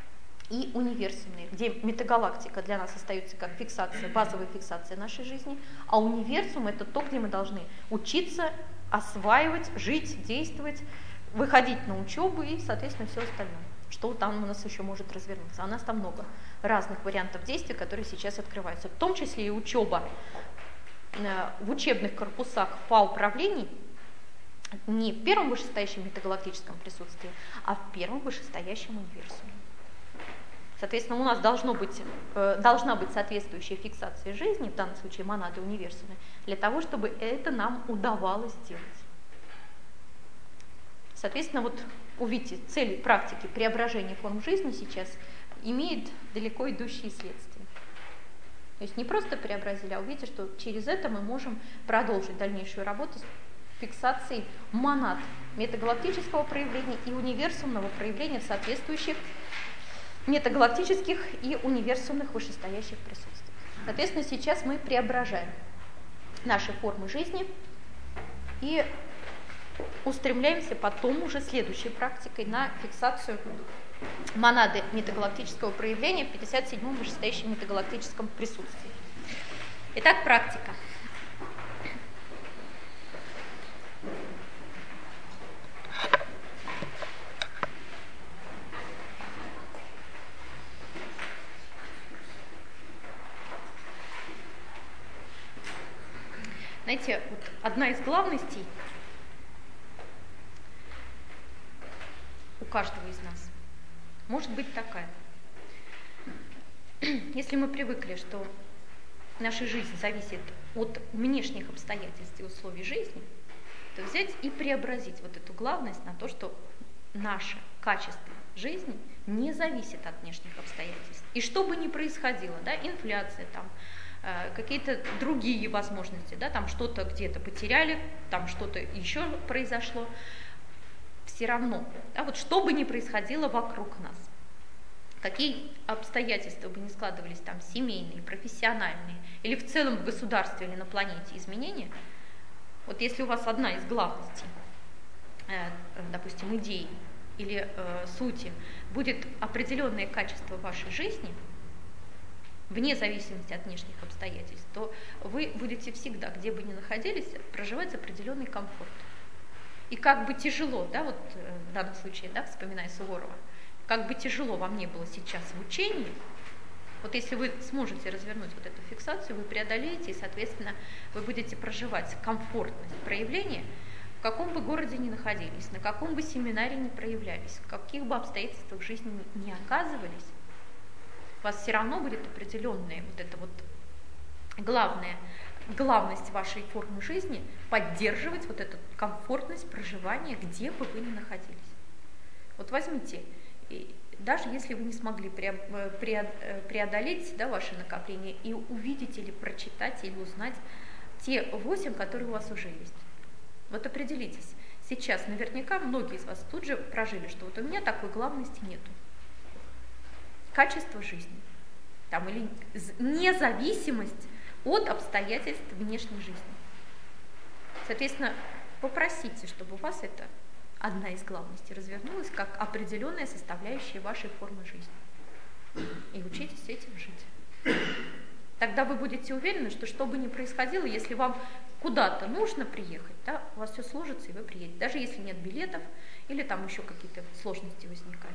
и универсальные, где метагалактика для нас остается как фиксация, базовая фиксация нашей жизни, а универсум – это то, где мы должны учиться, осваивать, жить, действовать, выходить на учебу и, соответственно, все остальное, что там у нас еще может развернуться. А у нас там много разных вариантов действий, которые сейчас открываются, в том числе и учеба в учебных корпусах по управлению, не в первом вышестоящем метагалактическом присутствии, а в первом вышестоящем универсуме. Соответственно, у нас должна быть соответствующая фиксация жизни, в данном случае монады универсума, для того, чтобы это нам удавалось сделать. Соответственно, вот увидите, цель практики преображения форм жизни сейчас имеет далеко идущие следствия. То есть не просто преобразили, а увидите, что через это мы можем продолжить дальнейшую работу с фиксацией монад метагалактического проявления и универсумного проявления в соответствующих метагалактических и универсумных вышестоящих присутствиях. Соответственно, сейчас мы преображаем наши формы жизни и устремляемся потом уже следующей практикой на фиксацию монады метагалактического проявления в 57-м вышестоящем метагалактическом присутствии. Итак, практика. Знаете, вот одна из главностей у каждого из нас может быть такая. Если мы привыкли, что наша жизнь зависит от внешних обстоятельств и условий жизни, то взять и преобразить вот эту главность на то, что наше качество жизни не зависит от внешних обстоятельств. И что бы ни происходило, инфляция, какие-то другие возможности, там что-то где-то потеряли, там что-то еще произошло, все равно, вот что бы ни происходило вокруг нас, какие обстоятельства бы ни складывались там семейные, профессиональные, или в целом в государстве или на планете изменения, вот если у вас одна из главностей, допустим, идеи или сути, будет определенное качество вашей жизни, вне зависимости от внешних обстоятельств, то вы будете всегда, где бы ни находились, проживать определенный комфорт. И как бы тяжело, да, вот в данном случае, да, вспоминая Суворова, как бы тяжело вам не было сейчас в учении, вот если вы сможете развернуть вот эту фиксацию, вы преодолеете, и, соответственно, вы будете проживать комфортность проявления, в каком бы городе ни находились, на каком бы семинаре ни проявлялись, в каких бы обстоятельствах жизни ни оказывались, у вас все равно будет определенная вот эта вот главность вашей формы жизни поддерживать вот эту комфортность проживания, где бы вы ни находились. Вот возьмите, даже если вы не смогли преодолеть, да, ваши накопления, и увидеть или прочитать, или узнать те 8, которые у вас уже есть. Вот определитесь, сейчас наверняка многие из вас тут же прожили, что вот у меня такой главности нету. Качество жизни, там, или независимость от обстоятельств внешней жизни. Соответственно, попросите, чтобы у вас это одна из главностей развернулась как определенная составляющая вашей формы жизни. И учитесь этим жить. Тогда вы будете уверены, что бы ни происходило, если вам куда-то нужно приехать, да, у вас все сложится, и вы приедете. Даже если нет билетов, или там еще какие-то сложности возникают.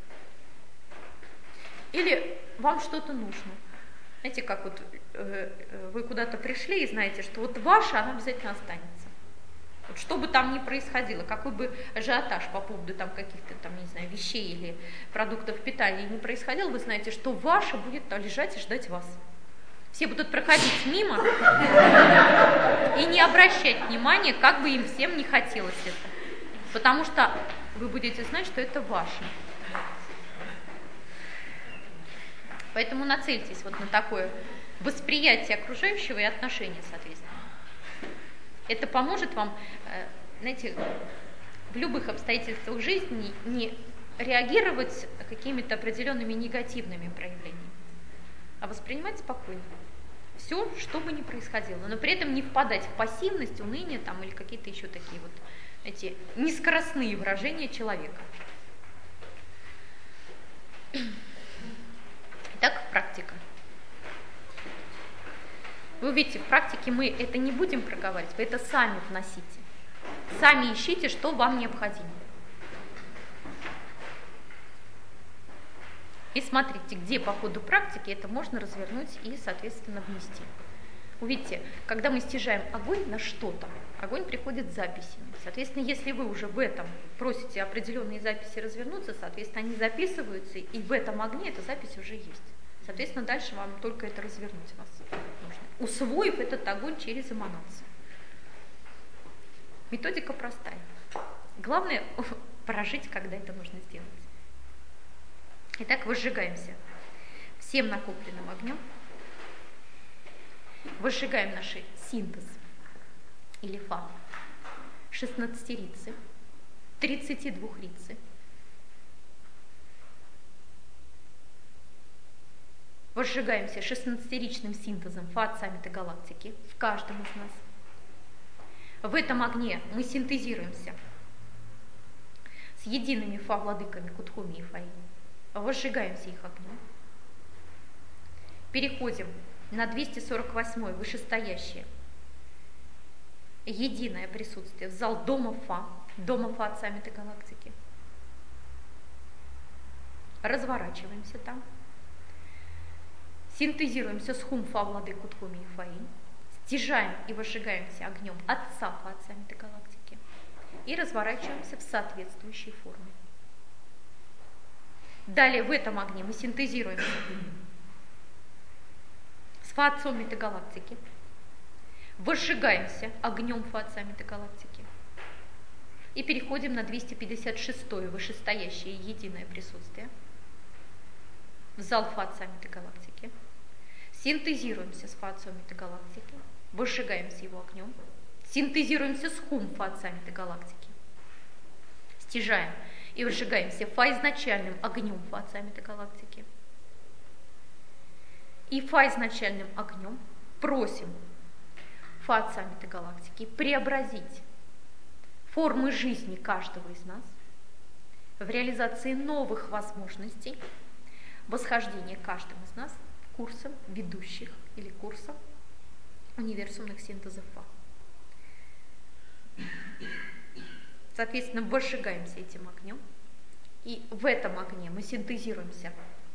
Или вам что-то нужно. Знаете, как вот вы куда-то пришли и знаете, что вот ваше, оно обязательно останется. Вот что бы там ни происходило, какой бы ажиотаж по поводу там каких-то там, не знаю, вещей или продуктов питания не происходил, вы знаете, что ваше будет лежать и ждать вас. Все будут проходить мимо и не обращать внимания, как бы им всем не хотелось это. Потому что вы будете знать, что это ваше. Поэтому нацельтесь вот на такое восприятие окружающего и отношения, соответственно. Это поможет вам, знаете, в любых обстоятельствах жизни не реагировать какими-то определенными негативными проявлениями, а воспринимать спокойно все, что бы ни происходило, но при этом не впадать в пассивность, уныние там, или какие-то еще такие вот эти нескоростные выражения человека. Итак, практика. Вы увидите, в практике мы это не будем проговаривать, вы это сами вносите. Сами ищите, что вам необходимо. И смотрите, где по ходу практики это можно развернуть и, соответственно, внести. Увидите, когда мы стяжаем огонь на что-то, огонь приходит с записями. Соответственно, если вы уже в этом просите определенные записи развернуться, соответственно, они записываются, и в этом огне эта запись уже есть. Соответственно, дальше вам только это развернуть вас нужно, усвоив этот огонь через эманацию. Методика простая. Главное прожить, когда это нужно сделать. Итак, возжигаемся всем накопленным огнем. Возжигаем наш синтез или фа 16-рицы, 32-рицы. Возжигаемся 16-ричным синтезом фа-отцами галактики в каждом из нас. В этом огне мы синтезируемся с едиными фа-владыками Кутхуми и Фаи. Возжигаемся их огнем. Переходим на 248-е вышестоящее единое присутствие в зал дома Фа отцами галактики. Разворачиваемся там. Синтезируемся с Хум-Фа владык Кутхуми и Фаи. Стяжаем и возжигаемся огнем отца Фа отцами галактики. И разворачиваемся в соответствующей форме. Далее в этом огне мы синтезируемся с Фа-отцом метагалактики, возжигаемся огнем Фа-отца метагалактики и переходим на 256-е вышестоящее единое присутствие в зал Фа-отца метагалактики, синтезируемся с Фа-отцом метагалактики, возжигаемся его огнем, синтезируемся с Хум Фа-отца метагалактики, стяжаем и возжигаемся фа-изначальным огнем Фа-отца метагалактики. И фа-изначальным огнем просим Фа-отца метагалактики преобразить формы жизни каждого из нас в реализации новых возможностей восхождения каждым из нас курсом ведущих или курсом универсумных синтезов Фа. Соответственно, возжигаемся этим огнем, и в этом огне мы синтезируемся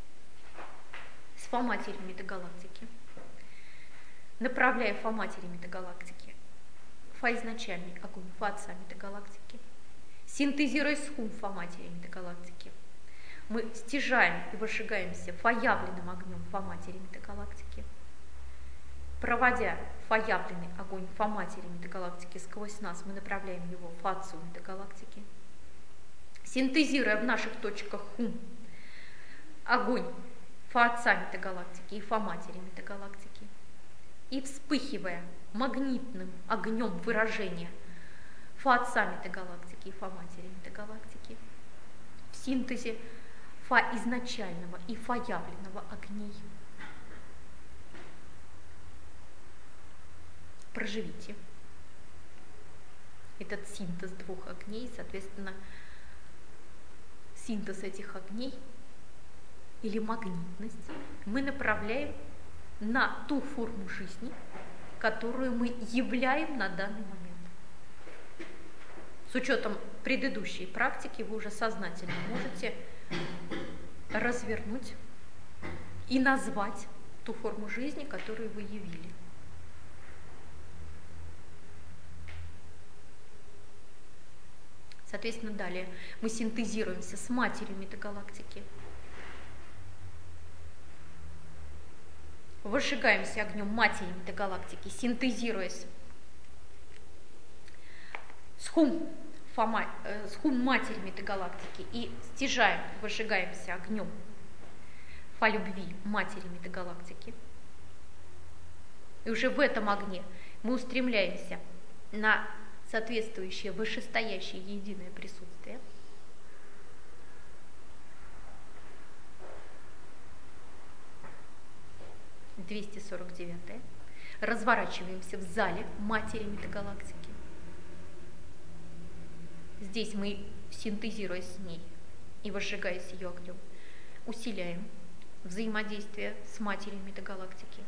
с Фа-матерью метагалактики, направляя Фа-матери метагалактики, Фа-изначальный огонь Фа-отца метагалактики, синтезируя с Хум Фа-матери метагалактики, мы стяжаем и возжигаемся Фа-явленным огнем Фа-матери метагалактики, проводя Фа-явленный огонь Фа-матери метагалактики сквозь нас, мы направляем его Фа-отцу метагалактики, синтезируя в наших точках Хум огонь Фа-отца метагалактики и Фа-матери метагалактики, и вспыхивая магнитным огнем выражения Фа-отца метагалактики и Фа-матери метагалактики в синтезе Фа-изначального и Фа-явленного огней. Проживите этот синтез двух огней, соответственно, синтез этих огней или магнитность мы направляем на ту форму жизни, которую мы являем на данный момент. С учетом предыдущей практики вы уже сознательно можете развернуть и назвать ту форму жизни, которую вы явили. Соответственно, далее мы синтезируемся с матерью метагалактики, возжигаемся огнем матери метагалактики, синтезируясь с хум матери метагалактики и стяжаем, возжигаемся огнем Фа-любви матери метагалактики. И уже в этом огне мы устремляемся на соответствующее вышестоящее единое присутствие. – 249. Разворачиваемся в зале матери метагалактики. Здесь мы, синтезируясь с ней и возжигаясь ее огнем, усиляем взаимодействие с матерью метагалактики.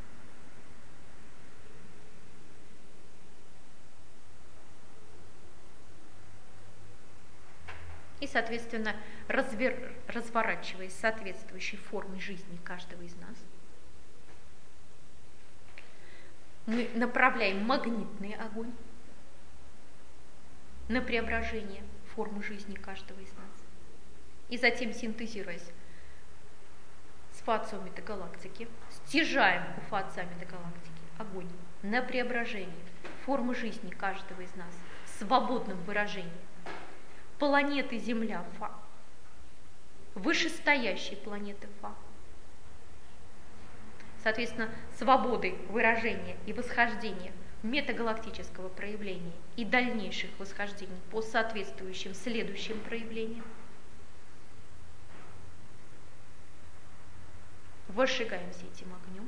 И, соответственно, разворачиваясь соответствующей формой жизни каждого из нас, мы направляем магнитный огонь на преображение формы жизни каждого из нас. И затем, синтезируясь с Фа-отцом метагалактики, стяжаем у Фа-отца метагалактики огонь на преображение формы жизни каждого из нас в свободном выражении планеты Земля Фа, вышестоящей планеты Фа. Соответственно, свободой выражения и восхождения метагалактического проявления и дальнейших восхождений по соответствующим следующим проявлениям. Возжигаемся этим огнем.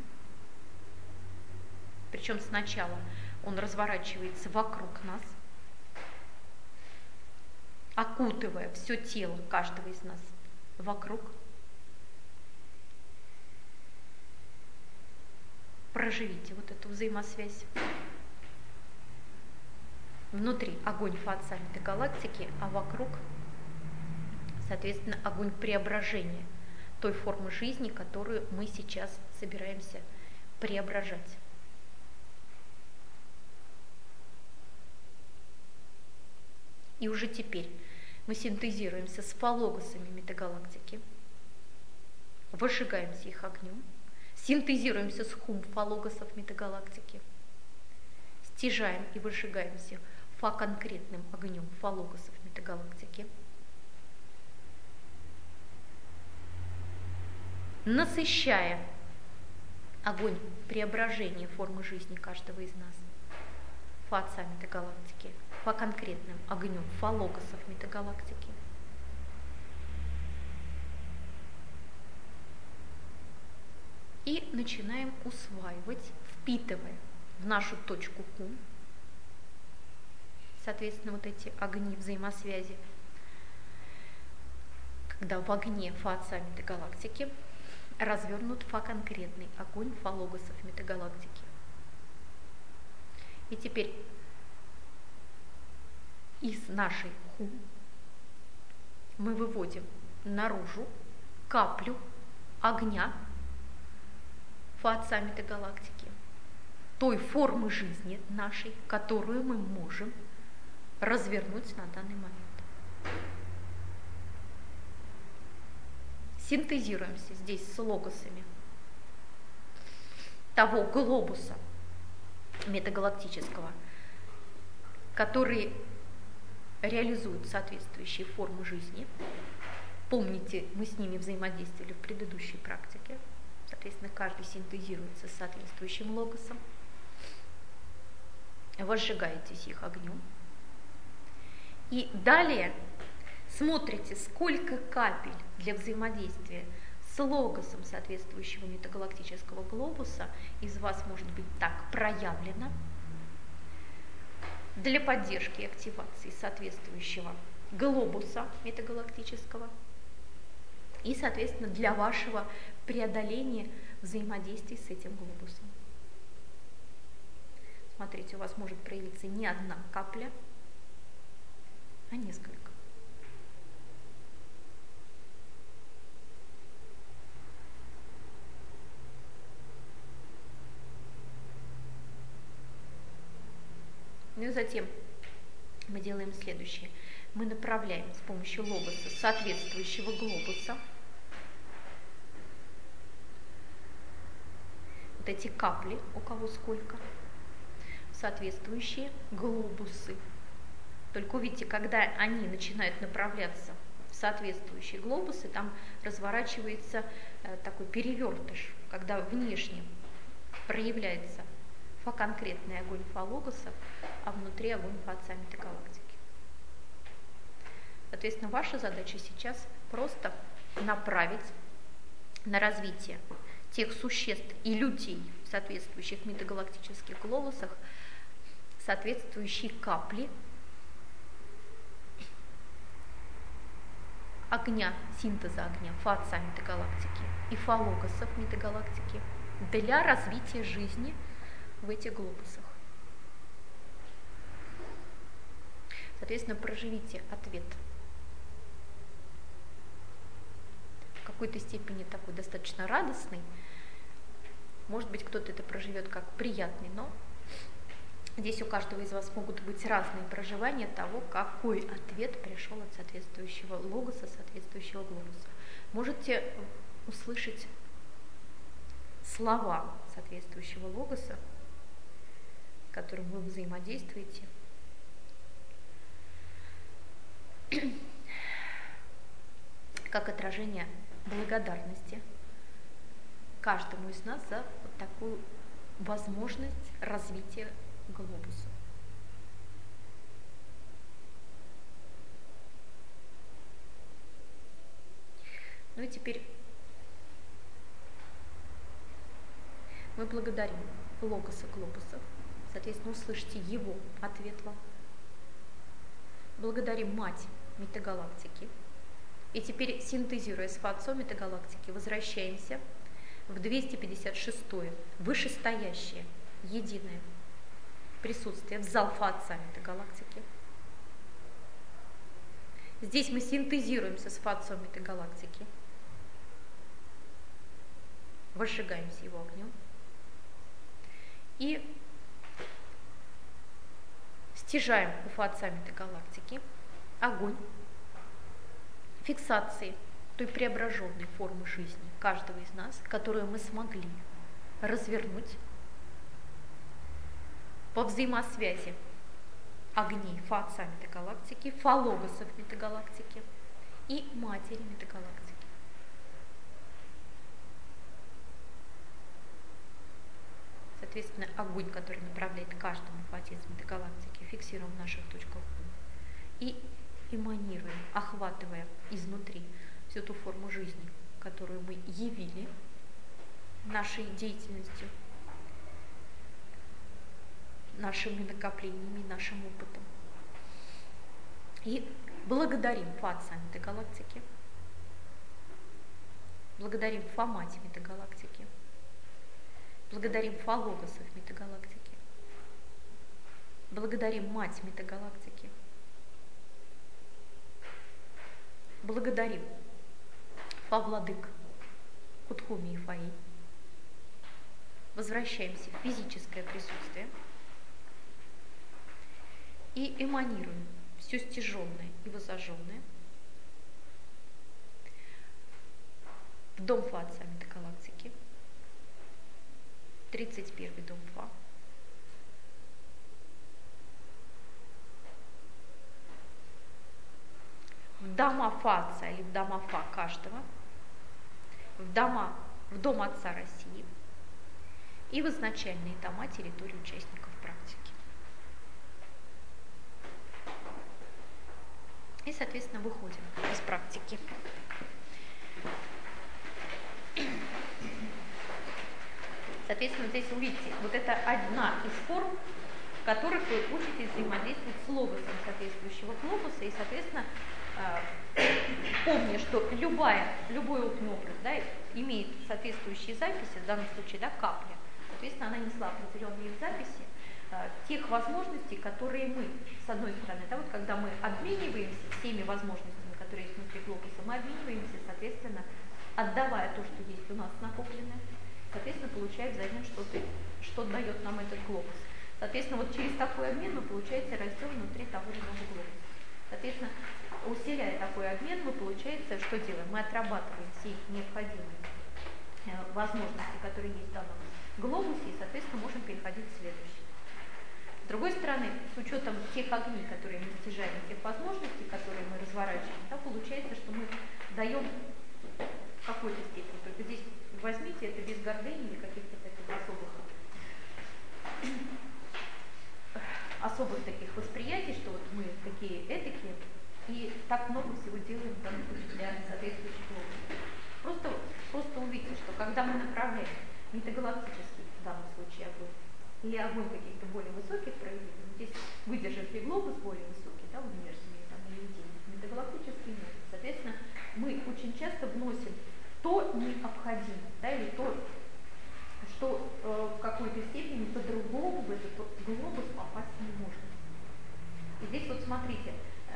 Причем сначала он разворачивается вокруг нас, окутывая все тело каждого из нас вокруг. Проживите вот эту взаимосвязь. Внутри огонь Фа-отца метагалактики, а вокруг, соответственно, огонь преображения той формы жизни, которую мы сейчас собираемся преображать. И уже теперь мы синтезируемся с фалогосами метагалактики, возжигаемся их огнем, синтезируемся с хум фалогосов метагалактики, стяжаем и возжигаемся Фа-конкретным огнем фалогосов метагалактики, насыщая огонь преображения формы жизни каждого из нас Фа-отца метагалактики Фа-конкретным огнем фалогосов метагалактики. И начинаем усваивать, впитывая в нашу точку Хум, соответственно, вот эти огни взаимосвязи, когда в огне Фа-отца метагалактики развернут конкретный огонь фалогосов метагалактики. И теперь из нашей ху мы выводим наружу каплю огня фа-отца метагалактики, той формы жизни нашей, которую мы можем развернуть на данный момент. Синтезируемся здесь с логосами того глобуса метагалактического, который реализуют соответствующие формы жизни. Помните, мы с ними взаимодействовали в предыдущей практике. Соответственно, каждый синтезируется с соответствующим логосом. Возжигаетесь их огнем. И далее смотрите, сколько капель для взаимодействия с логосом соответствующего метагалактического глобуса из вас может быть так проявлено для поддержки и активации соответствующего глобуса метагалактического и, соответственно, для вашего преодоления взаимодействия с этим глобусом. Смотрите, у вас может проявиться не одна капля, а несколько. Ну и затем мы делаем следующее. Мы направляем с помощью логоса соответствующего глобуса вот эти капли, у кого сколько, соответствующие глобусы. Только увидите, когда они начинают направляться в соответствующие глобусы, там разворачивается такой перевертыш, когда внешне проявляется конкретный огонь фалогосов, а внутри огонь фа-отца метагалактики. Соответственно, ваша задача сейчас просто направить на развитие тех существ и людей в соответствующих метагалактических глобусах соответствующие капли огня, синтеза огня фа-отца метагалактики и фалогосов метагалактики для развития жизни в этих глобусах. Соответственно, проживите ответ в какой-то степени такой достаточно радостный. Может быть, кто-то это проживет как приятный, но здесь у каждого из вас могут быть разные проживания того, какой ответ пришел от соответствующего логоса, соответствующего глобуса. Можете услышать слова соответствующего логоса, с которым вы взаимодействуете. Как отражение благодарности каждому из нас за вот такую возможность развития глобуса. Ну и теперь мы благодарим логоса глобусов, соответственно, услышите его ответ вам. Благодарим мать метагалактики. И теперь, синтезируя с фа-отцом метагалактики, возвращаемся в 256-е, вышестоящее, единое присутствие в зал фа-отца метагалактики. Здесь мы синтезируемся с фа-отцом метагалактики, возжигаемся его огнем и стяжаем у фа-отца метагалактики огонь фиксации той преображенной формы жизни каждого из нас, которую мы смогли развернуть по взаимосвязи огней фа-отца метагалактики, фалогосов метагалактики и матери метагалактики. Соответственно, огонь, который направляет каждому фа-отец метагалактики, фиксируем в наших точках и эманируем, охватывая изнутри всю ту форму жизни, которую мы явили нашей деятельностью, нашими накоплениями, нашим опытом. И благодарим фа-отца метагалактики Благодарим Фа-мать метагалактики. Благодарим Фа-логосов метагалактики. Благодарим мать метагалактики. Благодарим Фа-владык Кутхуми и Фаи. Возвращаемся в физическое присутствие и эманируем все стяженное и возожженное в дом Фа Отца метагалактики, 31-й дом Фа, в дома Фа Отца или в дома Фа каждого, в дом Отца России и в изначальные дома территории участников практики. И, соответственно, выходим из практики. Соответственно, здесь увидите, вот это одна из форм, в которых вы учитесь взаимодействовать с логосом соответствующего глобуса, и, соответственно, помня, что любой опытный образ, да, имеет соответствующие записи, в данном случае, да, капля, соответственно, она несла определенные записи тех возможностей, которые мы, с одной стороны, да, вот когда мы обмениваемся всеми возможностями, которые есть внутри глобуса, мы обмениваемся, соответственно, отдавая то, что есть у нас накопленное, соответственно, получая взамен что-то, что дает нам этот глобус. Соответственно, вот через такой обмен мы, получается, растем внутри того или иного глобуса. Соответственно, усиляя такой обмен, мы, получается, что делаем? Мы отрабатываем все необходимые возможности, которые есть в данном глобусе, и, соответственно, можем переходить к следующему. С другой стороны, с учетом тех огней, которые мы стяжаем, тех возможностей, которые мы разворачиваем, да, получается, что мы даем в какой-то степени. Только здесь возьмите это без гордыни или каких-то таких особых таких восприятий, что вот мы такие этакие, и так много всего делаем в данном случае для соответствующих глобусов. Просто увидите, что когда мы направляем метагалактический, в данном случае, огонь, или огонь каких-то более высоких проявлений, здесь выдержит ли глобус более высокий, да, в универсуме там, или единиц, метагалактический нет. Соответственно, мы очень часто вносим то необходимое, да, или то, что в какой-то степени по-другому в этот глобус попасть не может. И здесь вот смотрите,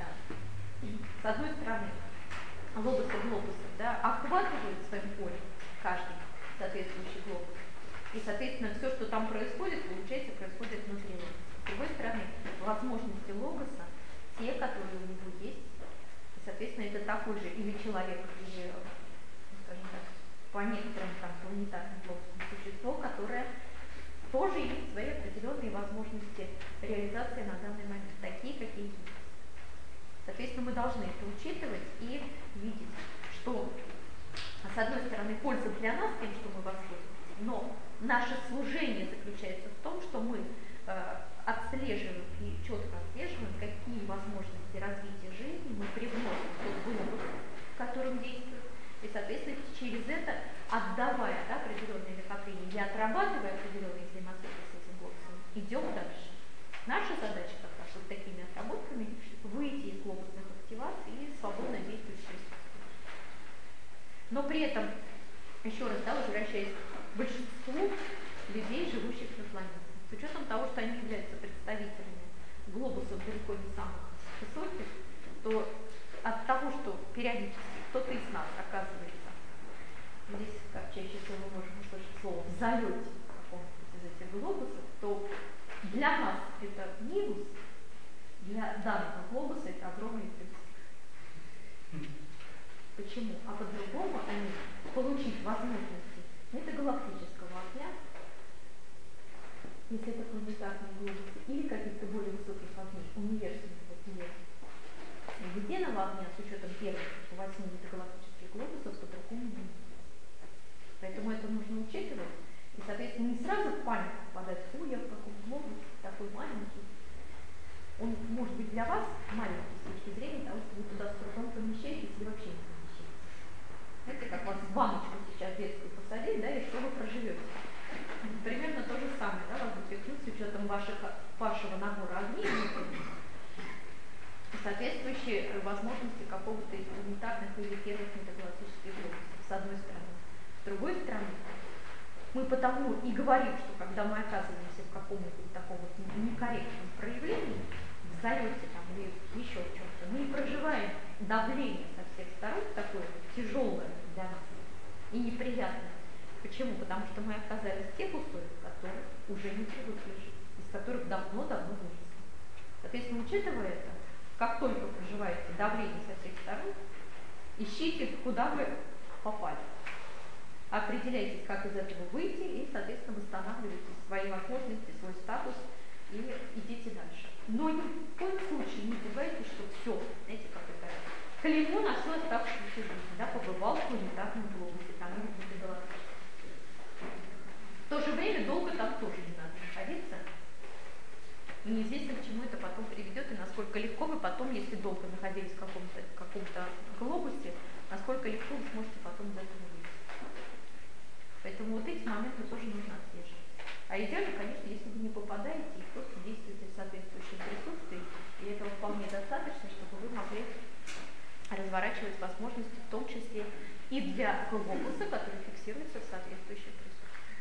с одной стороны, глобусы, да, охватывают своим полем каждый соответствующий глобус. И, соответственно, все, что там происходит, получается, происходит внутри логоса. С другой стороны, возможности логоса, те, которые у него есть, и, соответственно, это такой же или человек, или, скажем так, по некоторым там планетарным глобусам существо, которое тоже имеет свои определенные возможности реализации на данный момент, такие, какие есть. Соответственно, мы должны это учитывать и видеть, что, с одной стороны, польза для нас тем, что мы воспользуемся, но наше служение заключается в том, что мы отслеживаем и четко отслеживаем, какие возможности развития жизни мы привносим в тот глобус, в котором действуем, и, соответственно, через это, отдавая, да, определенные накопления или отрабатывая определенные взаимосвязи с этим глобусом, идем дальше. Наша задача как раз вот такими отработками выйти из глобусных активаций и свободно действовать в присутствии. Но при этом, еще раз, да, возвращаясь к большинству людей, живущих на планете, с учетом того, что они являются представителями глобусов далеко не самых высоких, то от того, что периодически кто-то из нас оказывается, здесь, как чаще всего мы можем услышать слово, в залете каком-то из этих глобусов, то для нас это минус, для данного глобуса это огромный плюс. Почему? А по-другому они получить возможности метагалактического огня, если это планетарные глобусы, или каких-то более высоких огней, универсумов, например, единого огня с учетом первых 8 метагалактических глобусов, по-другому нет. Поэтому это нужно учитывать. И, соответственно, не сразу в панику попадать, я в каком глобусе, такой маленький. Он может быть для вас маленький с точки зрения того, что вы туда с трудом помещаетесь или вообще не помещаетесь. Знаете, как вас в баночку сейчас детскую посадить, да, и что вы проживете. Примерно то же самое, да, вас запихнуть с учетом вашего набора огней, соответствующие возможности какого-то из планетарных или первых метагалактических глобусов, с одной стороны. С другой стороны, мы потому и говорим, что когда мы оказываемся в каком-нибудь таком вот некорректном проявлении, в залете там, или еще в чем-то, мы и проживаем давление со всех сторон, такое тяжелое для нас и неприятное. Почему? Потому что мы оказались в тех условиях, в которых уже не привыкли жить, из которых давно-давно выросли. Соответственно, учитывая это, как только проживаете давление со всех сторон, ищите, куда вы попали. Определяйтесь, как из этого выйти, и, соответственно, восстанавливайте свои возможности, свой статус и идите дальше. Но ни в коем случае не забывайте, что все, знаете, как это, клеймо на всю оставшуюся жизнь, да, побывал в планетарном глобусе, там или где-то галактике. В то же время долго там тоже не надо находиться. Неизвестно, к чему это потом приведет, и насколько легко вы потом, если долго находились в каком-то глобусе, насколько легко вы сможете потом из этого выйти. Поэтому вот эти моменты тоже нужно отслеживать. А идеально, конечно, если вы не попадаете и просто действуете в соответствующем присутствии, и этого вполне достаточно, чтобы вы могли разворачивать возможности, в том числе и для глобуса, который фиксируется в соответствующем присутствии.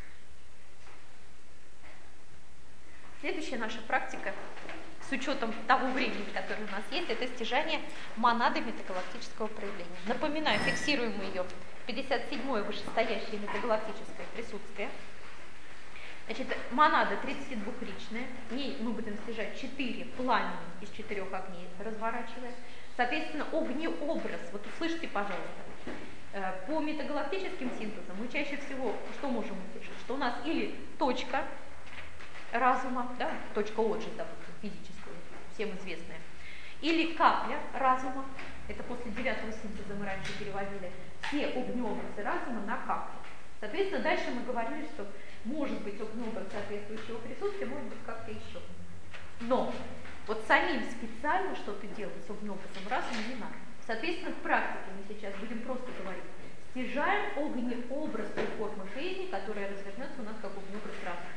Следующая наша практика, с учетом того времени, которое у нас есть, это стяжание монады метагалактического проявления. Напоминаю, фиксируем мы ее 57-е вышестоящее метагалактическое присутствие. Значит, монада 32-ричная, в ней мы будем стяжать 4 пламени из 4 огней, разворачивая. Соответственно, огнеобраз, вот услышьте, пожалуйста, по метагалактическим синтезам мы чаще всего что можем услышать? Что у нас или точка разума, да, точка отжиг, допустим, физическую, всем известная, или капля разума, это после 9-го синтеза мы раньше переводили все огнеобразы разума на каплю. Соответственно, дальше мы говорили, что может быть огнеобраз соответствующего присутствия, может быть как-то еще. Но вот самим специально что-то делать с огнеобразом разума не надо. Соответственно, в практике мы сейчас будем просто говорить, стяжаем огнеобраз той формы жизни, которая развернется у нас как огнеобраз разума.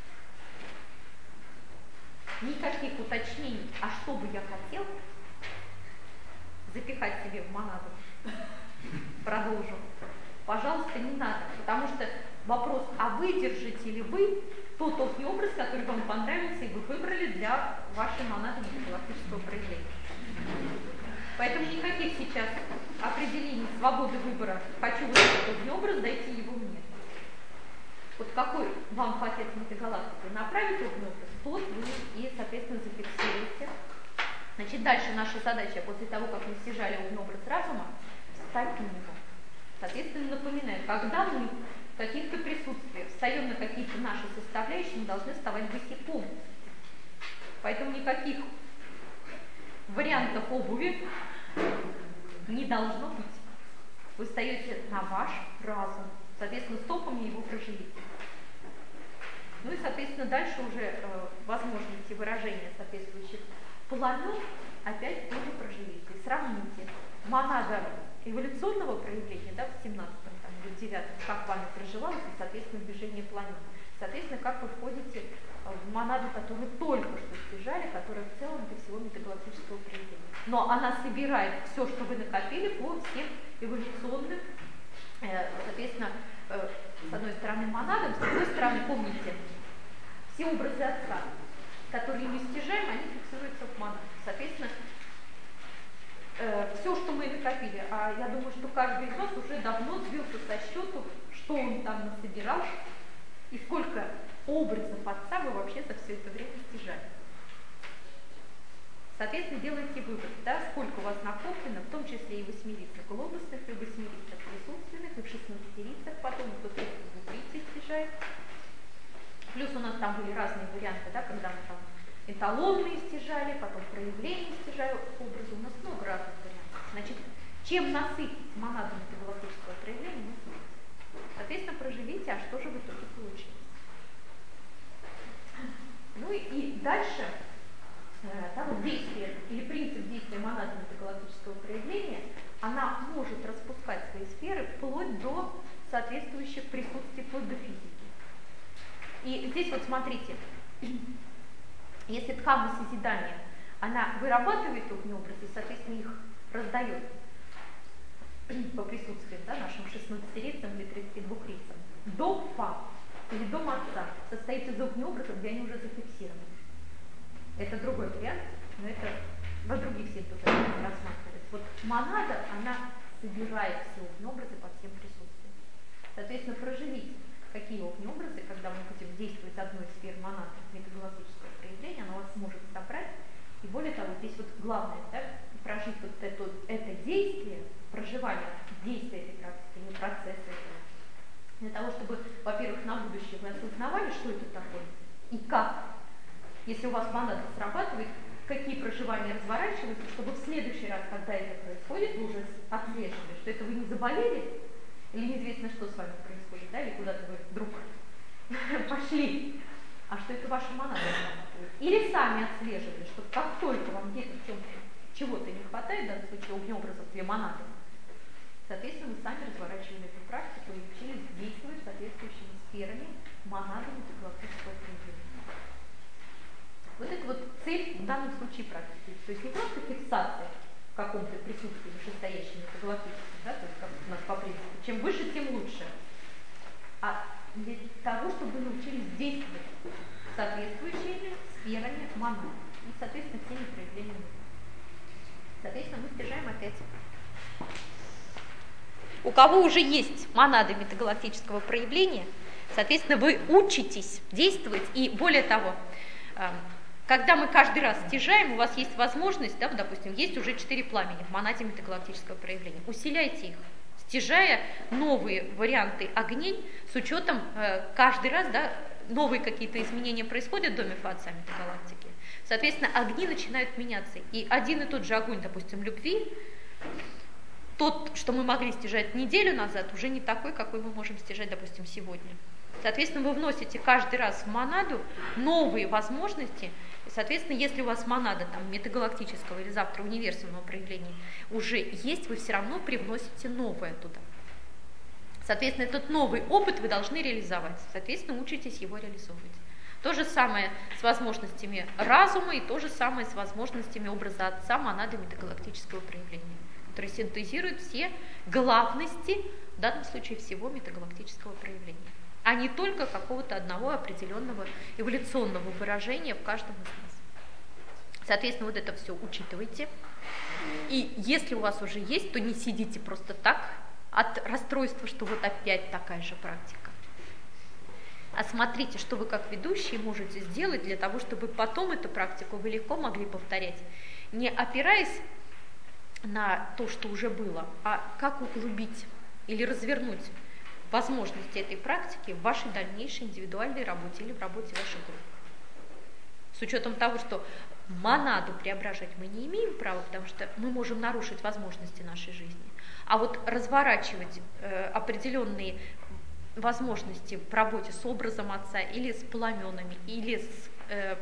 Никаких уточнений, а что бы я хотел запихать себе в монаду, продолжу, пожалуйста, не надо, потому что вопрос, а выдержите ли вы тот огнеобраз, который вам понравился и вы выбрали для вашей монады метагалактического проявления. Поэтому никаких сейчас определений свободы выбора, хочу вот этот огнеобраз, дайте его мне. Вот какой вам хватит метагалактики направить огнеобраз, тот вы и, соответственно, зафиксируете. Значит, дальше наша задача, после того, как мы стяжали огнеобраз разума, встать на него. Соответственно, напоминаю, когда мы в каких-то присутствиях встаем на какие-то наши составляющие, мы должны вставать босиком. Поэтому никаких вариантов обуви не должно быть. Вы встаете на ваш разум. Соответственно, стопами его проживите. Ну и, соответственно, дальше уже возможности выражения соответствующих планов опять тоже проживите. Сравните монада эволюционного проявления, да, в 17-м или в 9-м, как вами проживалось, и, соответственно, движение планет. Соответственно, как вы входите в монаду, которую только что стяжали, которая в целом это всего метагалактического проявления. Но она собирает все, что вы накопили по всем эволюционным, соответственно, с одной стороны монадам, с другой стороны, помните, все образы Отца, которые мы стяжаем, они фиксируются в монаде. Соответственно, все, что мы накопили, а я думаю, что каждый из вас уже давно сбился со счету, что он там насобирал, и сколько образов Отца вы вообще за все это время стяжали. Соответственно, делайте вывод, да, сколько у вас накоплено, в том числе и 8-рицах глобусных, и 8-рицах присутственных, и в 16-рицах, потом кто 32-рицах стяжает. Плюс у нас там были разные варианты, да, когда мы там эталонные стяжали, потом проявления стяжали образы, у нас много разных вариантов. Значит, чем насытить монаду метагалактического проявления, насытить. Соответственно, проживите, а что же в итоге получилось. Ну и дальше, да, вот действие или принцип действия монады метагалактического проявления, она может распускать свои сферы вплоть до соответствующих присутствий, вплоть до физики. И здесь вот смотрите, если ткама созидания, она вырабатывает огнеобразы и, соответственно, их раздает, по присутствию, да, нашим 16-рицам или 32-рицам. Дом пап или дом отца состоит из образов, где они уже зафиксированы. Это другой вариант, но это во других синтезах рассматривается. Вот монада, она собирает все образы по всем присутствиям. Соответственно, проживите, какие образы, когда мы будем действовать одной из сфер монады, метагалактического проявления, она вас сможет собрать. И более того, здесь вот главное, да, прожить вот это действие, проживание действия этой практики, не процесса этого. Для того, чтобы, во-первых, на будущее вы осознавали, что это такое и как. Если у вас монада срабатывает, какие проживания разворачиваются, чтобы в следующий раз, когда это происходит, вы уже отслеживали, что это вы не заболели, или неизвестно, что с вами происходит, да, или куда-то вы вдруг пошли, а что это ваша монада срабатывает. Или сами отслеживали, что как только вам где-то в чем-то чего-то не хватает, в данном случае огнеобразов для монады, соответственно, вы сами разворачивали эту практику и учились действовать соответствующими сферами монады метагалактического проявления. Вот это вот цель в данном случае практики. То есть не просто фиксация в каком-то присутствии вышестоящем метагалактическом, да, то есть как у нас по принципу, чем выше, тем лучше, а для того, чтобы научились действовать соответствующими сферами монады и, соответственно, всеми проявлениями. Соответственно, мы снижаем опять. У кого уже есть монады метагалактического проявления, соответственно, вы учитесь действовать, и более того, когда мы каждый раз стяжаем, у вас есть возможность, да, допустим, есть уже 4 пламени в монаде метагалактического проявления. Усиляйте их, стяжая новые варианты огней с учетом каждый раз, да, новые какие-то изменения происходят в доме Фа Отца метагалактики. Соответственно, огни начинают меняться. И один и тот же огонь, допустим, любви, тот, что мы могли стяжать неделю назад, уже не такой, какой мы можем стяжать, допустим, сегодня. Соответственно, вы вносите каждый раз в монаду новые возможности. И, соответственно, если у вас монада там, метагалактического или завтра универсального проявления уже есть, вы все равно привносите новое туда. Соответственно, этот новый опыт вы должны реализовать. Соответственно, учитесь его реализовывать. То же самое с возможностями разума и то же самое с возможностями образа Отца монады метагалактического проявления, которые синтезируют все главности, в данном случае всего метагалактического проявления, а не только какого-то одного определенного эволюционного выражения в каждом из нас. Соответственно, вот это все учитывайте. И если у вас уже есть, то не сидите просто так от расстройства, что вот опять такая же практика. А смотрите, что вы как ведущие можете сделать для того, чтобы потом эту практику вы легко могли повторять, не опираясь на то, что уже было, а как углубить или развернуть возможности этой практики в вашей дальнейшей индивидуальной работе или в работе вашей группы. С учетом того, что монаду преображать мы не имеем права, потому что мы можем нарушить возможности нашей жизни, а вот разворачивать определенные возможности в работе с образом Отца или с пламенами, или с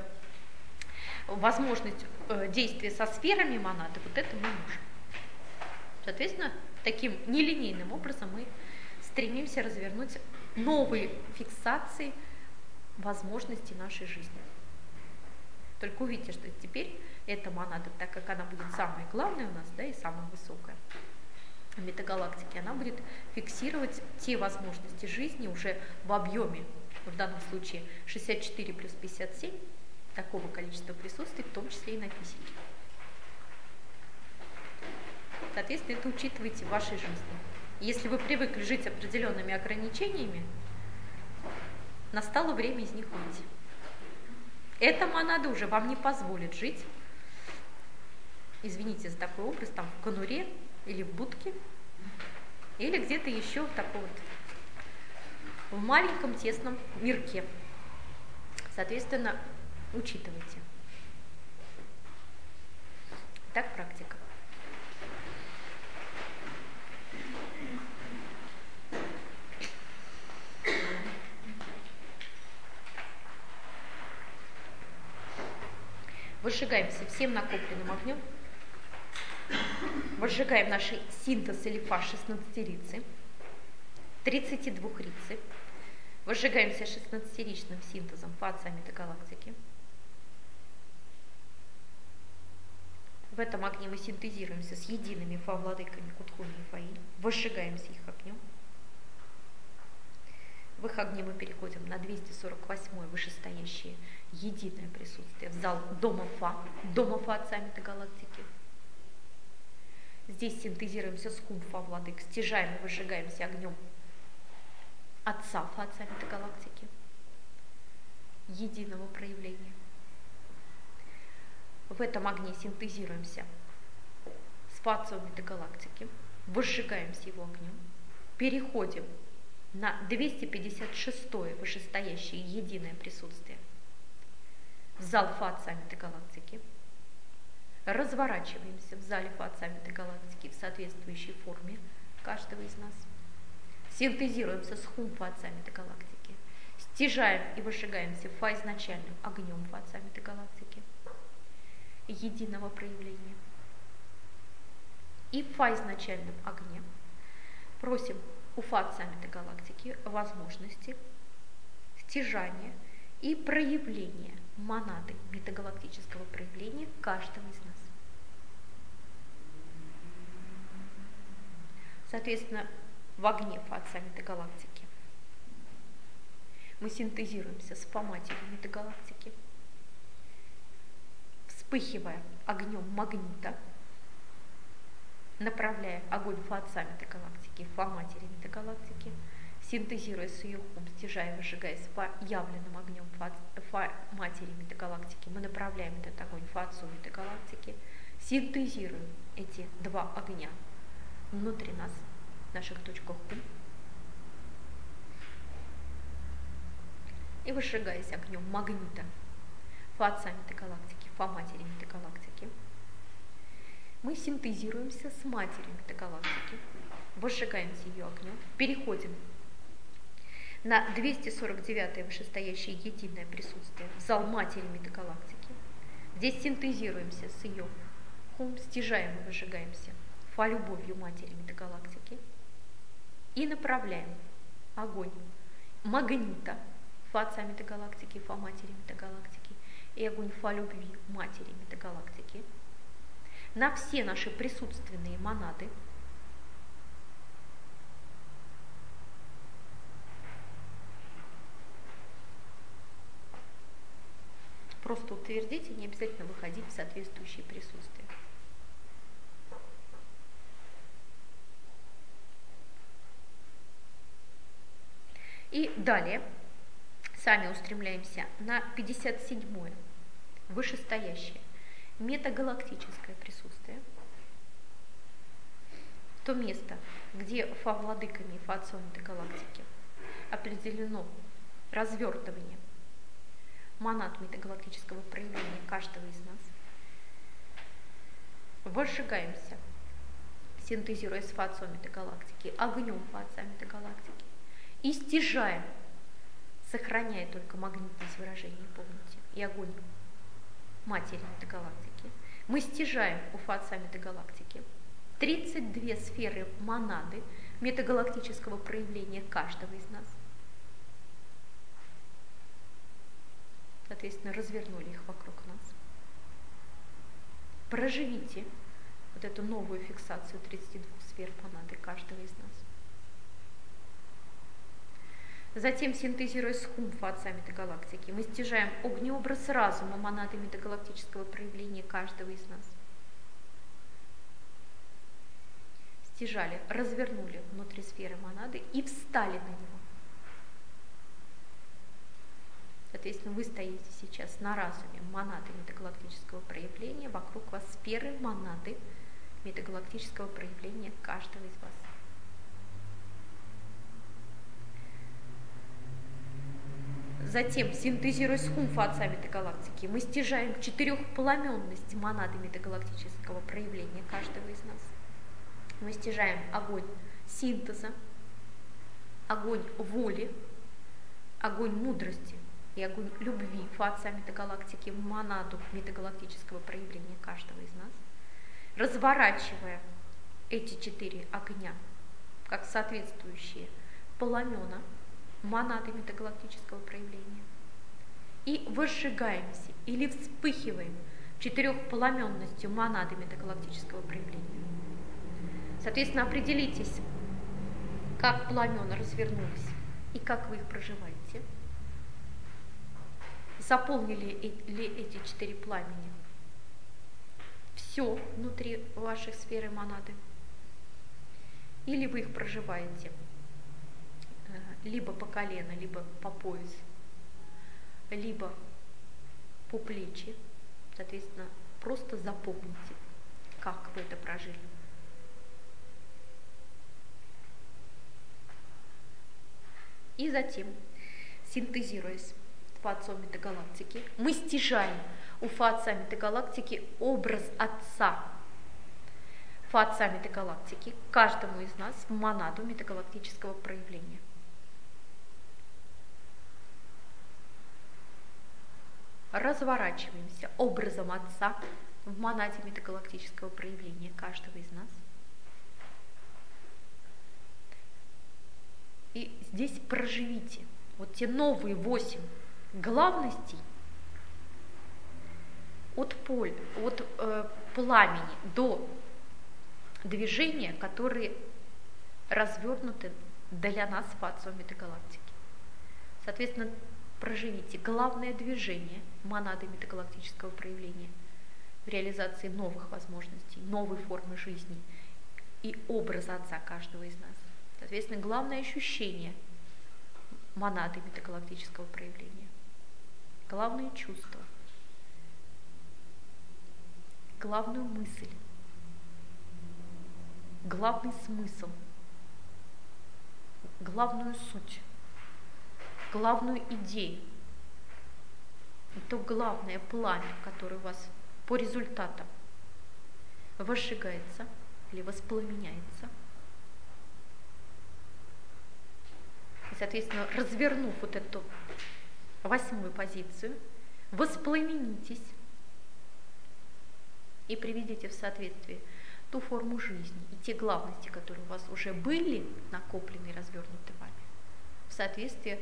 возможность действия со сферами монады, вот это мы можем. Соответственно, таким нелинейным образом мы стремимся развернуть новые фиксации возможностей нашей жизни. Только увидите, что теперь эта монада, так как она будет самая главная у нас, да, и самая высокая в метагалактике, она будет фиксировать те возможности жизни уже в объеме, в данном случае 64 плюс 57, такого количества присутствий, в том числе и на физике. Соответственно, это учитывайте в вашей жизни. Если вы привыкли жить определенными ограничениями, настало время из них выйти. Эта монада уже вам не позволит жить, извините за такой образ, там в конуре или в будке, или где-то еще в таком вот, в маленьком тесном мирке. Соответственно, учитывайте. Так практика. Выжигаемся всем накопленным огнем. Выжигаем наш синтез или фаз 16-рицы, 32-рицы. Выжигаемся 16-ричным синтезом Фа Отца метагалактики. В этом огне мы синтезируемся с едиными фа-владыками Кутхуми и Фаи, возжигаемся их огнем. В их огне мы переходим на 248-е вышестоящее единое присутствие в зал Дома Фа Отца Метагалактики. Здесь синтезируемся с Хум Фа-владык, стяжаем и возжигаемся огнем Отца Фа Отца Метагалактики, единого проявления. В этом огне синтезируемся с Фа Отцом Метагалактики, возжигаемся его огнем, переходим на 256-е вышестоящее единое присутствие в зал Фа Отца Метагалактики, разворачиваемся в зале Фа Отца Метагалактики в соответствующей форме каждого из нас, синтезируемся с Хум Фа Отца Метагалактики, стяжаем и возжигаемся Фа изначальным огнем Фа Отца Метагалактики, единого проявления. И в Фа изначальном огне просим у Фа Отца Метагалактики возможности стяжания и проявления монады метагалактического проявления каждого из нас. Соответственно, в огне Фа Отца Метагалактики мы синтезируемся с Фа-матерью Метагалактики, вспыхивая огнем магнита, направляя огонь Фа Отца Метагалактики, Фа-матери Метагалактики, синтезируя с ее Хум, стяжая, выжигая с Фа явленным огнем Фа-матери Метагалактики, мы направляем этот огонь Фа Отцу Метагалактики, синтезируем эти два огня внутри нас, в наших точках Хум, и выжигаясь огнем магнита Фа Отца Метагалактики, Фа-матери Метагалактики, мы синтезируемся с матерью Метагалактики, возжигаемся ее огнем, переходим на 249-е вышестоящее единое присутствие в зал матери Метагалактики. Здесь синтезируемся с ее Хум, стяжаем и выжигаемся Фа-любовью матери Метагалактики и направляем огонь магнита Фа Отца Метагалактики, Фа-матери Метагалактики и огонь Фа-любви матери Метагалактики на все наши присутственные монады, просто утвердите, не обязательно выходить в соответствующее присутствие. И далее сами устремляемся на 57-е вышестоящее метагалактическое присутствие, то место, где Фа-владыками и Фа Отцом Метагалактики определено развертывание монад метагалактического проявления каждого из нас. Возжигаемся, синтезируя с Фа Отцом Метагалактики огнем Фа Отца Метагалактики и стяжаем, сохраняя только магнитность выражения, помните, и огонь матери Метагалактики. Мы стяжаем у Фа Отца Метагалактики 32 сферы монады метагалактического проявления каждого из нас. Соответственно, развернули их вокруг нас. Проживите вот эту новую фиксацию 32 сфер монады каждого из нас. Затем, синтезируя с Хум Фа Отца Метагалактики, мы стяжаем огнеобраз разума монады метагалактического проявления каждого из нас. Стяжали, развернули внутри сферы монады и встали на него. Соответственно, вы стоите сейчас на разуме монады метагалактического проявления, вокруг вас сферы монады метагалактического проявления каждого из вас. Затем, синтезируя с Хум Фа Отца Метагалактики, мы стяжаем четырехпламенность монады метагалактического проявления каждого из нас. Мы стяжаем огонь синтеза, огонь воли, огонь мудрости и огонь любви Фа Отца Метагалактики в монаду метагалактического проявления каждого из нас, разворачивая эти 4 огня как соответствующие пламена монады метагалактического проявления, и возжигаемся или вспыхиваем четырехпламенностью монады метагалактического проявления. Соответственно, определитесь, как пламена развернулись и как вы их проживаете. Заполнили ли эти 4 пламени все внутри вашей сферы монады? Или вы их проживаете либо по колено, либо по пояс, либо по плечи. Соответственно, просто запомните, как вы это прожили. И затем, синтезируясь по отцу метагалактики, мы стяжаем у Фа-отца метагалактики образ Отца Фа-отца метагалактики каждому из нас в монаду метагалактического проявления. Разворачиваемся образом Отца в монаде метагалактического проявления каждого из нас. И здесь проживите вот те новые 8 главностей от пламени до движения, которые развернуты для нас в отцу метагалактики. Соответственно, проживите главное движение монады метагалактического проявления в реализации новых возможностей, новой формы жизни и образа Отца каждого из нас. Соответственно, главное ощущение монады метагалактического проявления, главные чувства, главную мысль, главный смысл, главную суть, главную идею. И то главное пламя, которое у вас по результатам возжигается или воспламеняется. И, соответственно, развернув вот эту 8-ю позицию, воспламенитесь и приведите в соответствие ту форму жизни и те главности, которые у вас уже были накоплены и развернуты вами, в соответствии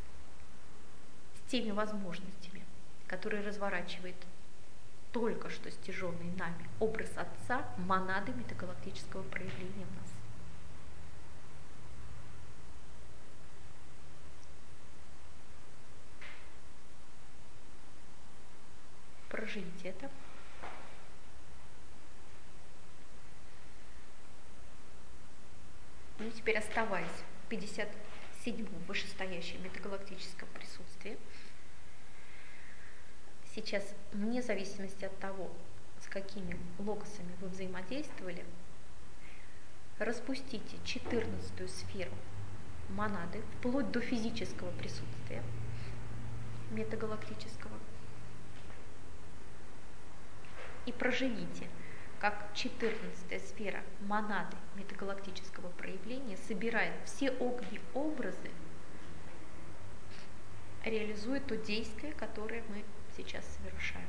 с теми возможностями, которые разворачивает только что стяженный нами образ Отца монады метагалактического проявления в нас. Проживите это. Ну и теперь, оставаясь в 57-м вышестоящем метагалактическом присутствии, сейчас, вне зависимости от того, с какими логосами вы взаимодействовали, распустите 14-ю сферу монады вплоть до физического присутствия метагалактического и проживите, как 14-я сфера монады метагалактического проявления собирает все огни-образы, реализует то действие, которое мы сейчас совершаем.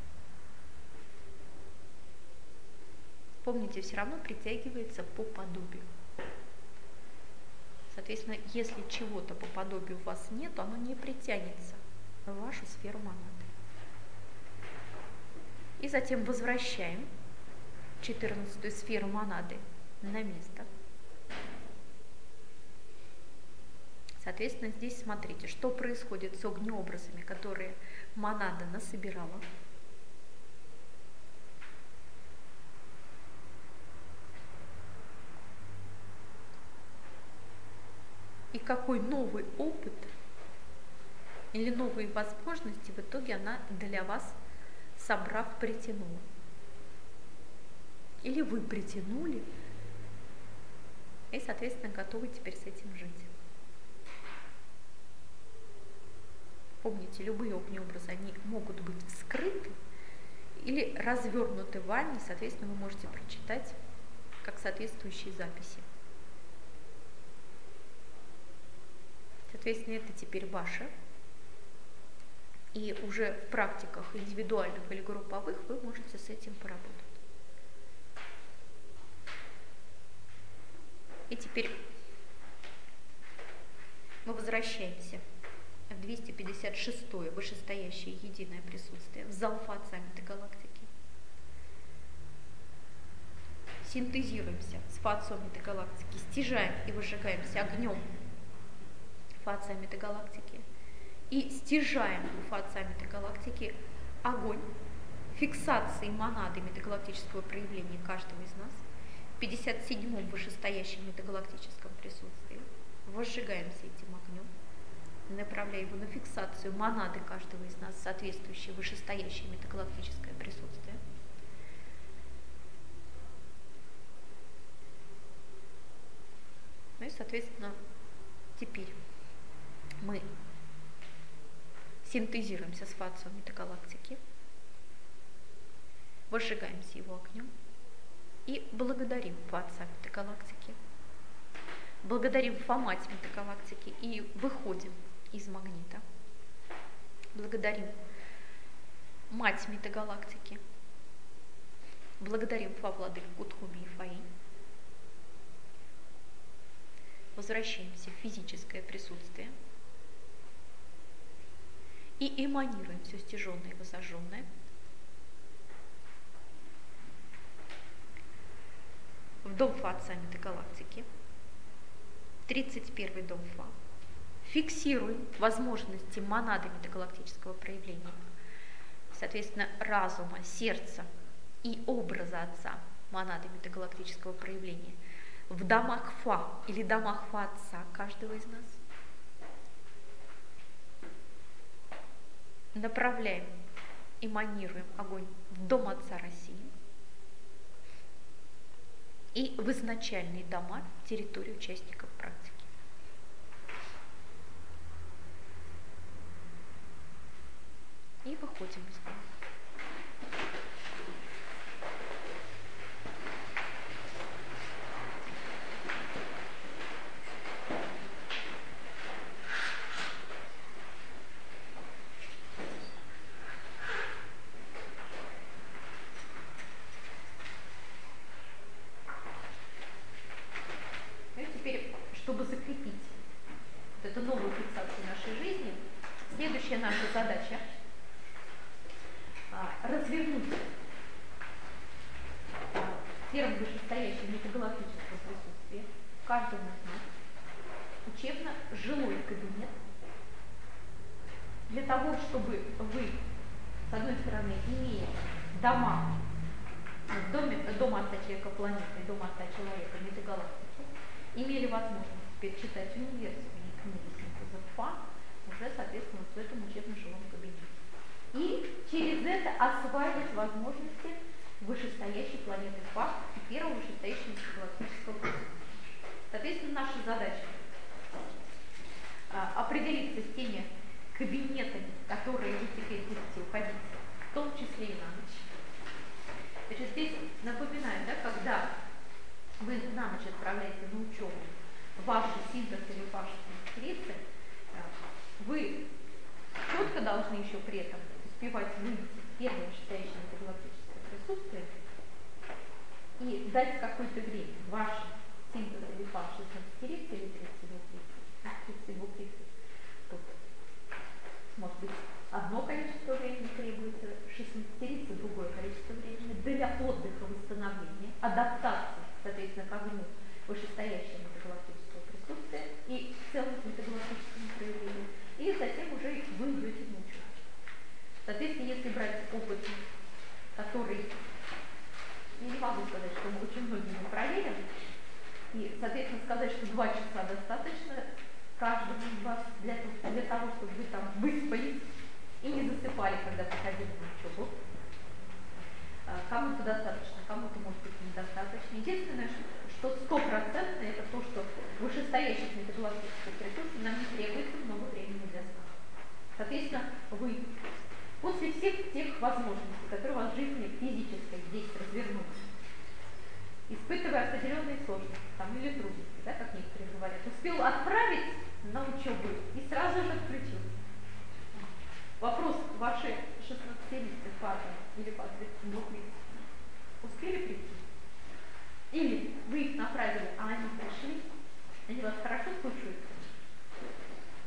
Помните, все равно притягивается по подобию. Соответственно, если чего-то по подобию у вас нет, то оно не притянется в вашу сферу монады. И затем возвращаем 14-ю сферу монады на место. Соответственно, здесь смотрите, что происходит с огнеобразами, которые монада насобирала. И какой новый опыт или новые возможности в итоге она для вас, собрав, притянула. Или вы притянули и, соответственно, готовы теперь с этим жить. Помните, любые огнеобразы, они могут быть вскрыты или развернуты вами, соответственно, вы можете прочитать как соответствующие записи. Соответственно, это теперь ваше. И уже в практиках индивидуальных или групповых вы можете с этим поработать. И теперь мы возвращаемся в 256-е вышестоящее единое присутствие, в зал фа саммита галактики. Синтезируемся с фа саммита галактики, стяжаем и выжигаемся огнем фа саммита галактики и стяжаем у фа саммита галактики огонь фиксации монады метагалактического проявления каждого из нас в 57-м вышестоящем метагалактическом присутствии. Возжигаемся этим огнем, направляя его на фиксацию монады каждого из нас, соответствующее вышестоящее метагалактическое присутствие. Ну и, соответственно, теперь мы синтезируемся с фацией метагалактики, возжигаемся его огнем и благодарим фацию метагалактики, благодарим Фа-мать метагалактики и выходим из магнита, благодарим мать метагалактики, благодарим Фа-владык Кутхуби и Фаи, возвращаемся в физическое присутствие и эманируем все стяженное и возожженное в дом Фа от саммита галактики, 31-й дом Фа. Фиксируем возможности монады метагалактического проявления, соответственно, разума, сердца и образа Отца монады метагалактического проявления в домах Фа или домах Фа Отца каждого из нас. Направляем, эманируем огонь в дом Отца России и в изначальные дома территории участников практики. И выходим из дома. Чтобы закрепить вот эту новую фиксацию нашей жизни, следующая наша задача развернуть первым вышестоящем метагалактическом присутствии каждому из нас учебно-жилой кабинет для того, чтобы вы, с одной стороны, имея дома, дом Отца Человека планеты, дом Отца Человека метагалактики, имели возможность теперь читать университетские книги синтеза Фа уже, соответственно, в этом учебно-жилом кабинете. И через это осваивать возможности вышестоящей планеты Фа и первого вышестоящего галактического присутствия. Соответственно, наша задача определиться с теми кабинетами, в которые вы теперь будете уходить, в том числе и на ночь. Значит, здесь напоминаю, да, когда вы на ночь отправляете на учебу ваши синтез или ваши транскрипции, вы четко должны еще при этом успевать выйти в первое вышестоящее метагалактическое присутствие и дать какое-то время ваши синтез или ваши транскрипции или 32-30, тут может быть одно количество времени требуется, 16-30, другое количество времени для отдыха, восстановления, адаптации, соответственно, к огню вышестоящего метагалактического присутствия и в целом к метагалактическому проявлению, и затем уже вы идете в учебу. Соответственно, если брать опыт, который, я не могу сказать, что мы очень многими проверим, и, соответственно, сказать, что 2 часа достаточно каждому из вас для того, чтобы вы там выспались и не засыпали, когда приходили на учебу. Кому-то достаточно, кому-то может быть недостаточно. Единственное, что стопроцентно, это то, что вышестоящих метагалактических ресурсов нам не требуется много времени для сна. Соответственно, вы после всех тех возможностей, которые у вас в жизни физической здесь развернулись, испытывая определенные сложности там, или трудности, да, как некоторые говорят, успел отправить на учебу и сразу же отключился. Вопрос, ваши 16-летние пары или пары 2 месяцев успели прийти? Или вы их направили, а они пришли, они вас хорошо слушают?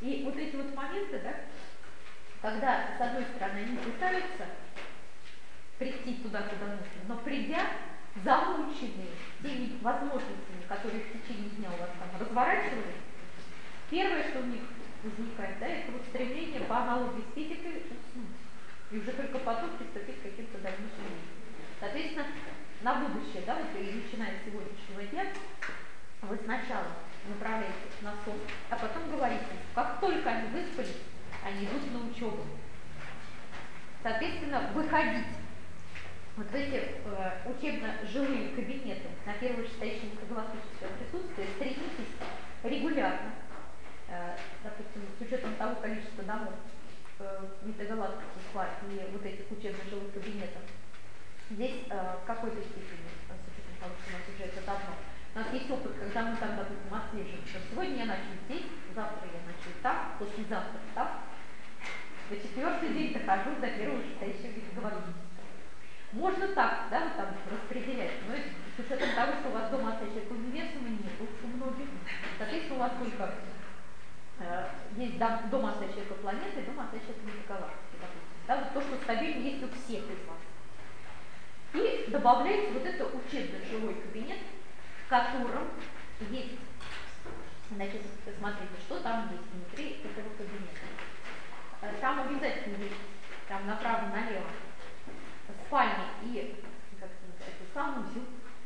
И вот эти вот моменты, да, когда, с одной стороны, они пытаются прийти туда, куда нужно, но придя, замученные теми возможностями, которые в течение дня у вас там разворачивались, первое, что у них возникает, да, это вот стремление по аналогии с физикой уснуть. И уже только потом приступить к каким-то дальнейшим действиям. Соответственно, на будущее, да, вот и начиная с сегодняшнего дня, вы сначала направляетесь на сон, а потом говорите, как только они выспались, они идут на учебу. Соответственно, выходить вот в эти учебно-жилые кабинеты на первое-шестающее метагалактическое присутствие стремитесь регулярно, допустим, с учетом того количества домов метагалактики и вот этих учебно-жилых кабинетов. Здесь в какой-то степени, с учетом того, что у нас уже это давно, у нас есть опыт, когда мы там, допустим, отслеживаем, что сегодня я начну здесь, завтра я начну там, послезавтра там. На четвертый день дохожу до первого шестающего метагалактического. Можно так, да, вот там распределять, но с учетом того, что у вас дома отсечек универсума нет, у многих, соответственно, у вас только есть дом отсечек планеты и дом отсечек метагалактики, да, вот то, что стабильно есть у всех из вас. И добавляется вот это учебно-жилой кабинет, в котором есть, значит, смотрите, что там есть внутри этого кабинета. Там обязательно есть, там направо-налево, спальня и, как это называется, санузел.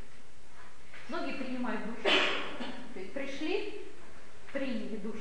Многие принимают душ, то есть пришли, приняли душ,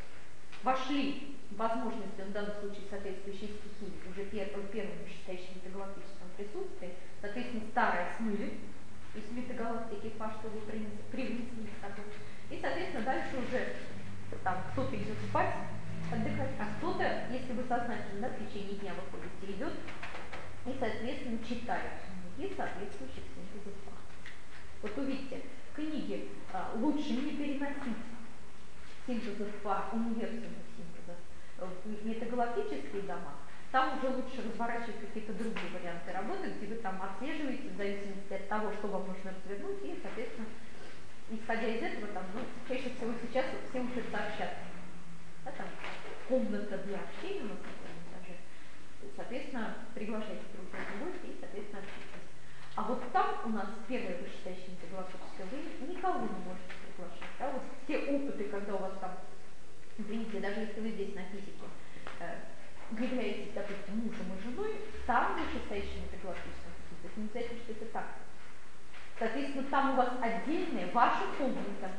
вошли возможностью, в данном случае соответствующей стихии, уже первым шестающим метагалактическом присутствии, соответственно, старое смыли из метагалактики фа, что вы привнесли с собой. И, соответственно, дальше уже там кто-то идет спать, отдыхать, а кто-то, если вы сознательно, да, в течение дня выходите, идет и, соответственно, читает книги, соответствующих синтезов фа. Вот увидите, книги лучше не переносить синтезов фа, универсальных синтезов в метагалактические дома. Там уже лучше разворачивать какие-то другие варианты работы, где вы там отслеживаете в зависимости от того, что вам нужно развернуть, и, соответственно, исходя из этого, там, ну, чаще всего сейчас все учатся общаться. Да, там комната для общения у нас на первом этаже. Соответственно, приглашайте друг друга в гости и, соответственно, общайтесь. А вот там у нас первое вышестоящее метагалактическое время никого не можете приглашать. Да? Вот те опыты, когда у вас там, извините, даже если вы здесь на физике являетесь, допустим, мужем и женой, там вышестоящее метагалактическое присутствие. Это не обязательно, что это так. Соответственно, там у вас отдельная ваша комната.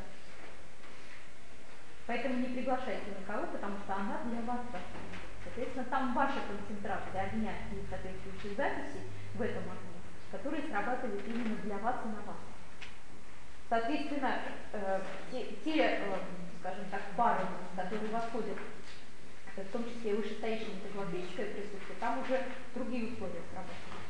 Поэтому не приглашайте никого, потому что она для вас доступна. Соответственно, там ваша концентрация огня и соответствующих записей в этом огне, которые срабатывают именно для вас и на вас. Соответственно, скажем так, пары, которые восходят, в том числе и вышестоящее метагалактическое присутствие, там уже другие условия срабатывают.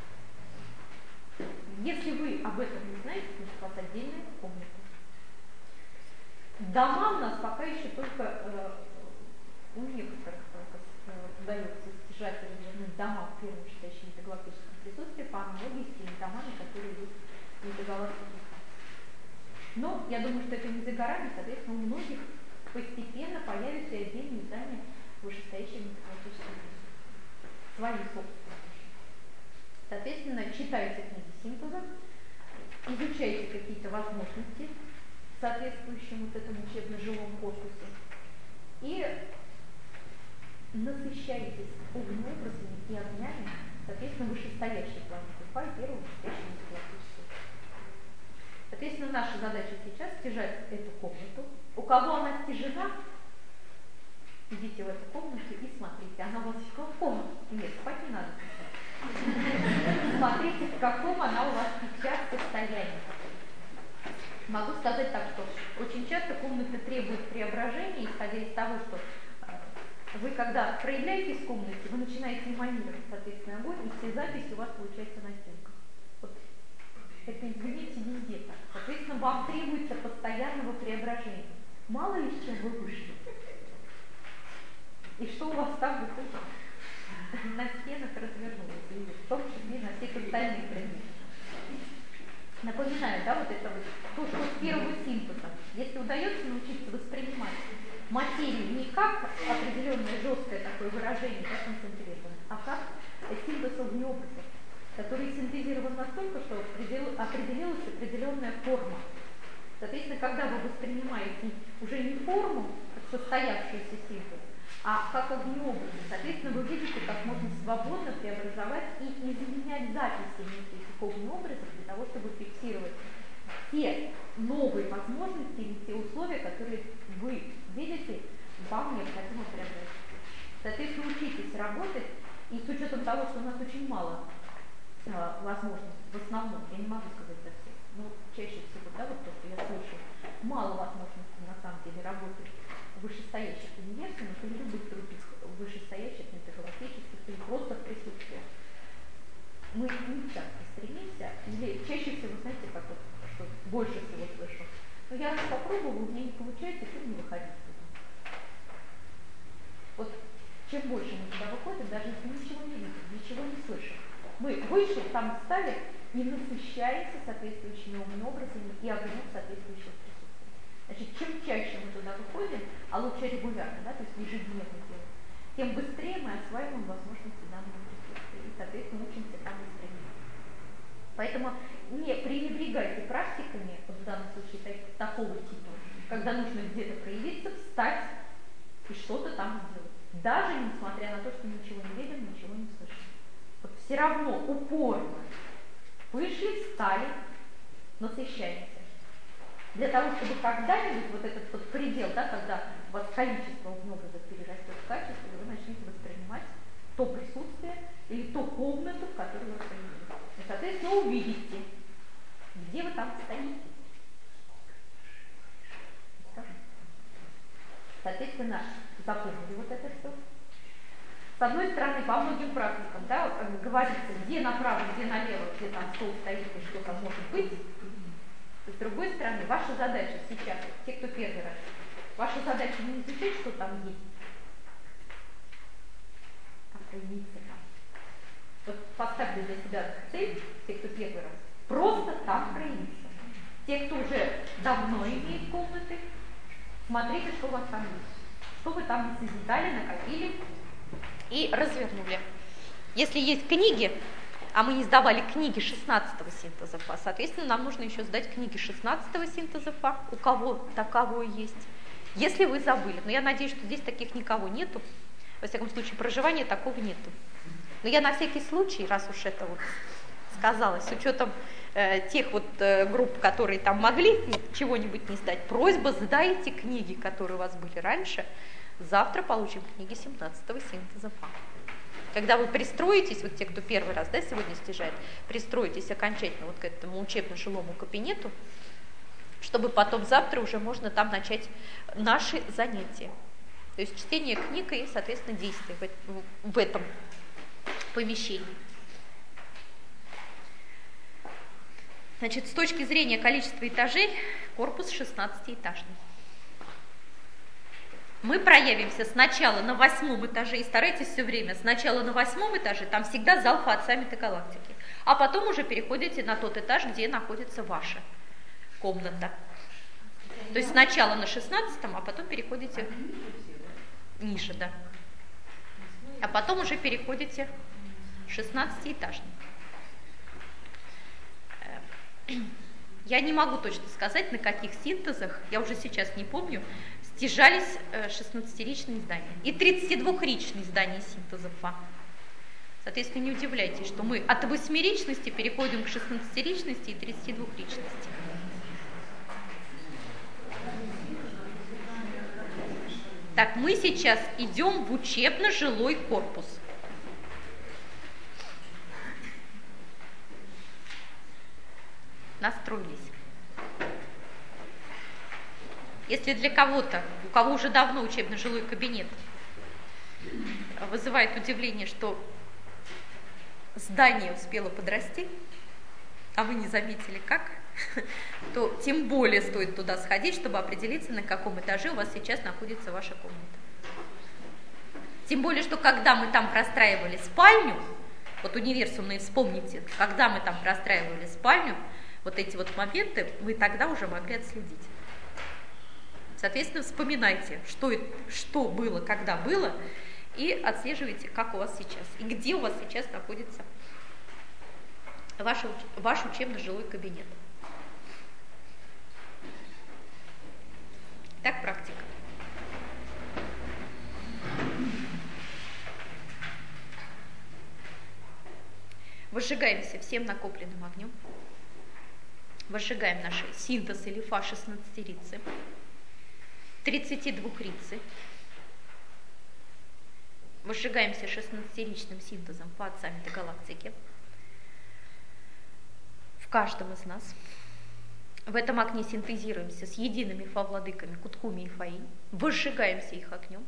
Если вы об этом не знаете, значит, у вас отдельная комната. Дома у нас пока еще только у некоторых удается стяжать и развернуть дома в первом вышестоящем метагалактическом присутствии по аналогии с теми домами, которые есть в метагалактике. Но я думаю, что это не за горами, соответственно, у многих постепенно появятся и отдельные здания вышестоящего метагалактического присутствия. Свои собственные. Соответственно, читайте книги синтеза, изучайте какие-то возможности, соответствующим вот этому учебно-жилому корпусу, и насыщайтесь образами и огнями, соответственно, вышестоящей планеты Фа и первого вышестоящего метагалактического. Соответственно, наша задача сейчас стяжать эту комнату. У кого она стяжена, идите в эту комнату и смотрите, она у вас в каком? Нет, спать не надо. Смотрите, в каком она у вас сейчас состоянии. Могу сказать так, что очень часто комната требует преображения, исходя из того, что вы, когда проявляетесь в комнате, вы начинаете эманировать, соответственно, огонь, и все записи у вас получаются на стенках. Вот. Это, извините, везде так. Соответственно, вам требуется постоянного преображения. Мало ли с чем вы вышли. И что у вас там выходит? На стенах развернулось, в том числе на всех остальных предметах. Напоминаю, да, вот это вот, то, что с первого синтеза, если удается научиться воспринимать материю не как определенное жесткое такое выражение, как концентрировано, а как синтез огнеобразов, который синтезирован настолько, что определилась определенная форма. Соответственно, когда вы воспринимаете уже не форму, как состоявшийся синтез, а как огнеобразы, соответственно, вы видите, как можно свободно преобразовать и изменять записи этих огнеобразов для того, чтобы фиксировать те новые возможности или те условия, которые вы видите, вам необходимо преобразовать. Соответственно, учитесь работать, и с учетом того, что у нас очень мало возможностей, в основном, я не могу сказать за всех, но чаще всего, да, вот то, что я слышу, мало возможностей на самом деле работать в вышестоящих университетах или любых других вышестоящих метагалактических или просто в присутствии. Мы не часто стремимся, или чаще всего, знаете, как вот, что больше всего слышу. Но я раз попробовала, у меня не получается, и не выходить туда. Вот чем больше мы туда выходим, даже если ничего не видим, ничего не слышим, мы вышли, там стали и насыщаемся соответствующими образами и огнем соответствующего присутствия. Значит, чем чаще мы туда выходим, а лучше регулярно, да, то есть ежедневно делаем, тем быстрее мы осваиваем возможности данного присутствия и, соответственно, учимся там воспринимать. Поэтому не пренебрегайте практиками, вот в данном случае такого типа, когда нужно где-то проявиться, встать и что-то там сделать. Даже несмотря на то, что ничего не видим, ничего не слышим. Вот все равно упорно вышли, встали, насыщаемся. Для того, чтобы когда-нибудь вот этот вот предел, да, когда у вас количество образов перерастет в качество, вы начнете воспринимать то присутствие или ту комнату, в которой вы проявились. И, соответственно, увидите, где вы там стоите. Соответственно, запомнили вот это все. С одной стороны, по многим практикам, да, говорится, где направо, где налево, где там стол стоит и что там может быть. С другой стороны, ваша задача сейчас, те, кто первый раз, ваша задача не изучать, что там есть, а проявиться там. Вот поставьте для себя цель, те, кто первый раз, просто там проявиться. Те, кто уже давно имеет комнаты, смотрите, что у вас там есть. Что вы там созидали, накопили и развернули. Если есть книги, а мы не сдавали книги 16-го синтеза ФА, соответственно, нам нужно еще сдать книги 16-го синтеза ФА, у кого таковой есть. Если вы забыли, но я надеюсь, что здесь таких никого нету, во всяком случае, проживания такого нету. Но я на всякий случай, раз уж это вот сказала, с учетом тех вот групп, которые там могли чего-нибудь не сдать, просьба, сдайте книги, которые у вас были раньше, завтра получим книги 17-го синтеза ФА. Когда вы пристроитесь, вот те, кто первый раз, да, сегодня стяжает, пристроитесь окончательно вот к этому учебно-жилому кабинету, чтобы потом завтра уже можно там начать наши занятия. То есть чтение книг и, соответственно, действия в этом помещении. Значит, с точки зрения количества этажей, корпус 16-этажный. Мы проявимся сначала на 8 этаже, и старайтесь все время сначала на 8 этаже, там всегда зал Отца Метагалактики, а потом уже переходите на тот этаж, где находится ваша комната. То есть сначала на 16-м, а потом переходите ниже, да. А потом уже переходите 16-этажный. Я не могу точно сказать, на каких синтезах, я уже сейчас не помню, стяжались 16-ричные издания и 32-ричные издания синтеза ФА. Соответственно, не удивляйтесь, что мы от 8-ричности переходим к 16-ричности и 32-ричности. Так, мы сейчас идем в учебно-жилой корпус. Настроились. Если для кого-то, у кого уже давно учебно-жилой кабинет, вызывает удивление, что здание успело подрасти, а вы не заметили как, то тем более стоит туда сходить, чтобы определиться, на каком этаже у вас сейчас находится ваша комната. Тем более, что когда мы там простраивали спальню, вот универсумные, вспомните, когда мы там простраивали спальню, вот эти вот моменты вы тогда уже могли отследить. Соответственно, вспоминайте, что было, когда было, и отслеживайте, как у вас сейчас, и где у вас сейчас находится ваш учебно-жилой кабинет. Так, практика. Возжигаемся всем накопленным огнем. Возжигаем наши синтез или фа 16-рицы, 32-рицы. Возжигаемся 16-ричным синтезом фа от саммита галактики в каждом из нас. В этом огне синтезируемся с едиными фа-владыками Кутхуми и Фаи, возжигаемся их огнем.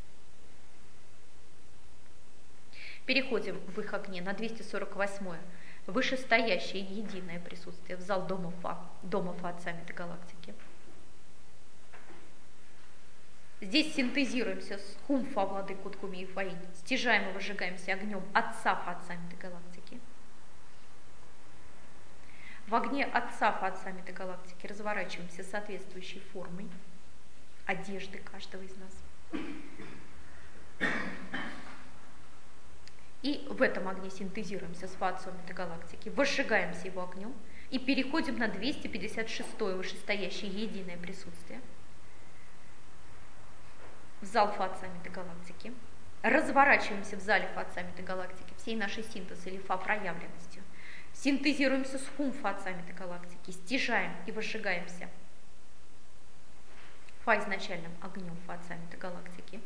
Переходим в их огне на 248-е вышестоящее единое присутствие в зал дома Фа от саммита галактики. Здесь синтезируемся с Хум Фа-владык Кутхуми и Фаи, стяжаем и возжигаемся огнем Отца Фа от саммита галактики. В огне Отца Фа от саммита галактики разворачиваемся соответствующей формой одежды каждого из нас. И в этом огне синтезируемся с Фа от саммита галактики, возжигаемся его огнем и переходим на 256-е вышестоящее единое присутствие в зал Фа от саммита галактики. Разворачиваемся в зале Фа от саммита галактики всей нашей синтез или Фа проявленностью. Синтезируемся с Хум Фа от саммита галактики, стяжаем и возжигаемся Фа изначальным огнем Фа от саммита галактики.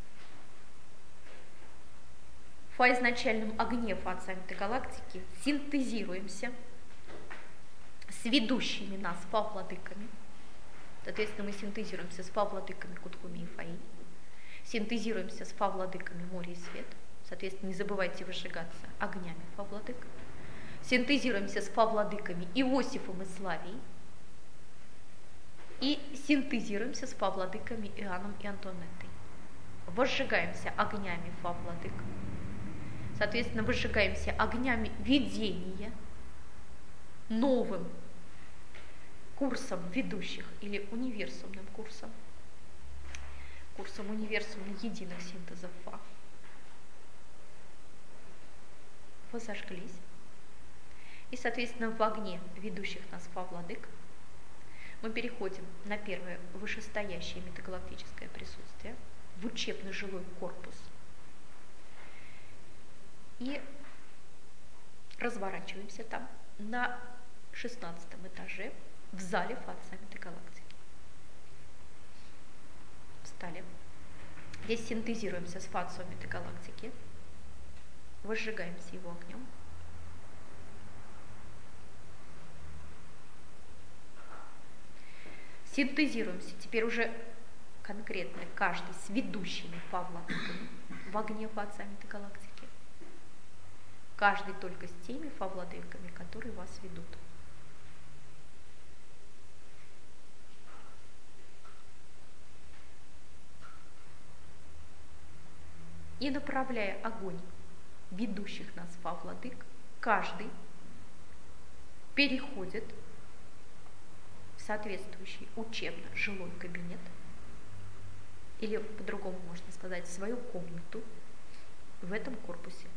Фа изначальном огне Фа от саммита галактики синтезируемся с ведущими нас Фа-владыками. Соответственно, мы синтезируемся с Фа-владыками Кутхуми и Фаи, синтезируемся с Фа-владыками Море и Свет. Соответственно, не забывайте возжигаться огнями Фа-владык. Синтезируемся с Фа-владыками Иосифом и Славией. И синтезируемся с Фа-владыками Иоанном и Антуанеттой. Возжигаемся огнями Фа-владык. Соответственно, возжигаемся огнями видения новым курсом ведущих или универсумным курсом универсумных единых синтезов Фа. Возожглись. И, соответственно, в огне ведущих нас Фа-владык мы переходим на первое вышестоящее метагалактическое присутствие, в учебно-жилой корпус. И разворачиваемся там на 16 этаже в зале Фа от саммита галактики. Встали. Здесь синтезируемся с Фа от саммита галактики, возжигаемся его огнем. Синтезируемся теперь уже конкретно каждый с ведущими Фа-владыками в огне Фа от саммита галактики. Каждый только с теми Фа-владыками, которые вас ведут. И направляя огонь ведущих нас Фа-владык, каждый переходит в соответствующий учебно-жилой кабинет, или по-другому можно сказать, в свою комнату в этом корпусе.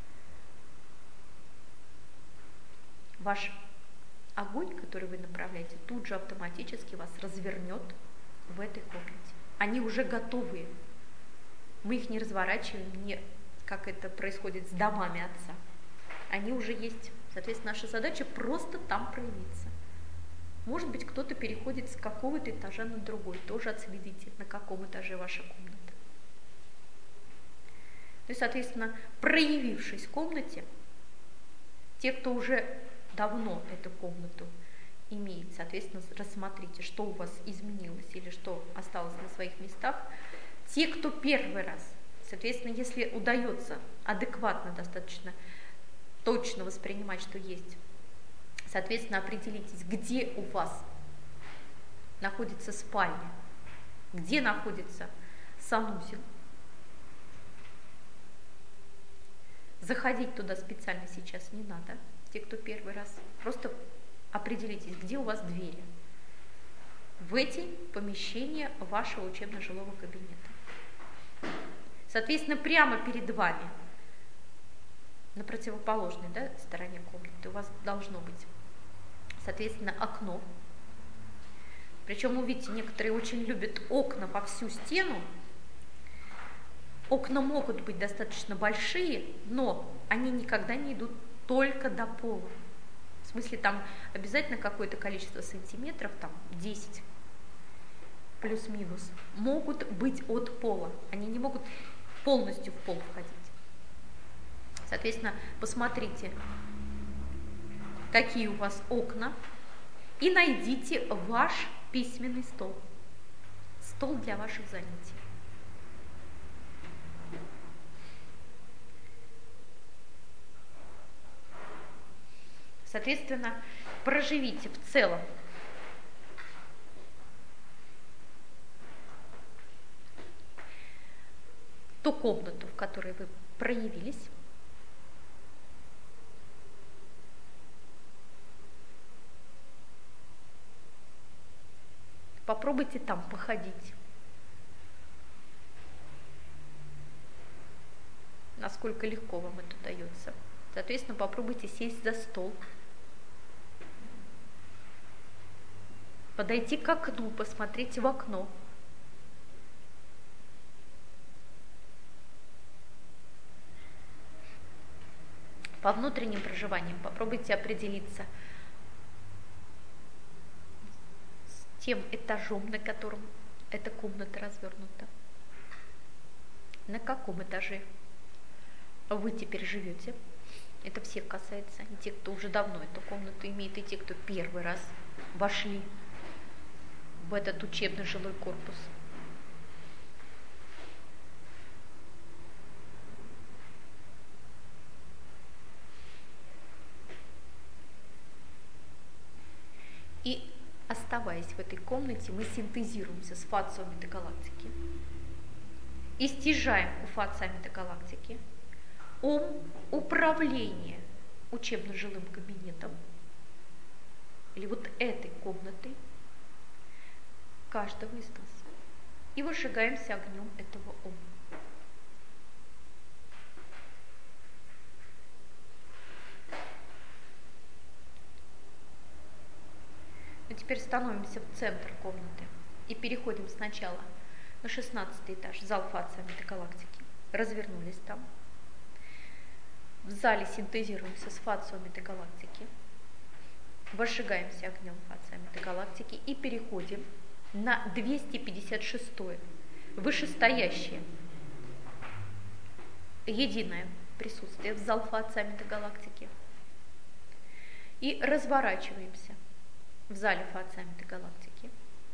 Ваш огонь, который вы направляете, тут же автоматически вас развернет в этой комнате. Они уже готовые. Мы их не разворачиваем, не как это происходит с домами Отца. Они уже есть. Соответственно, наша задача просто там проявиться. Может быть, кто-то переходит с какого-то этажа на другой. Тоже отследите, на каком этаже ваша комната. То есть, соответственно, проявившись в комнате, те, кто уже давно эту комнату имеет, соответственно, рассмотрите, что у вас изменилось или что осталось на своих местах. Те, кто первый раз, соответственно, если удается адекватно, достаточно точно воспринимать, что есть, соответственно, определитесь, где у вас находится спальня, где находится санузел. Заходить туда специально сейчас не надо, те, кто первый раз. Просто определитесь, где у вас двери. в эти помещения вашего учебно-жилого кабинета. Соответственно, прямо перед вами, на противоположной, да, стороне комнаты, у вас должно быть, соответственно, окно. Причем, увидите, некоторые очень любят окна во всю стену. Окна могут быть достаточно большие, но они никогда не идут только до пола. В смысле, там обязательно какое-то количество сантиметров, там 10 плюс-минус, могут быть от пола. Они не могут полностью в пол входить. Соответственно, посмотрите, какие у вас окна, и найдите ваш письменный стол. Стол для ваших занятий. Соответственно, проживите в целом ту комнату, в которой вы проявились. Попробуйте там походить. Насколько легко вам это дается. Соответственно, попробуйте сесть за стол. Подойти к окну, посмотреть в окно. По внутренним проживаниям попробуйте определиться с тем этажом, на котором эта комната развернута. На каком этаже вы теперь живете. Это всех касается, и те, кто уже давно эту комнату имеет, и те, кто первый раз вошли в этот учебный жилой корпус. И оставаясь в этой комнате, мы синтезируемся с фацио метагалактики и стяжаем у фацио метагалактики управление учебно-жилым кабинетом или вот этой комнатой каждого из нас. И выжигаемся огнем этого Ом. Но теперь становимся в центр комнаты и переходим сначала на 16 этаж, зал фацио метагалактики. Развернулись там. В зале синтезируемся с фацио метагалактики. Возжигаемся огнем фацио метагалактики и переходим на 256-е, вышестоящее единое присутствие в зал фацио метагалактики. И разворачиваемся в зале фацио метагалактики.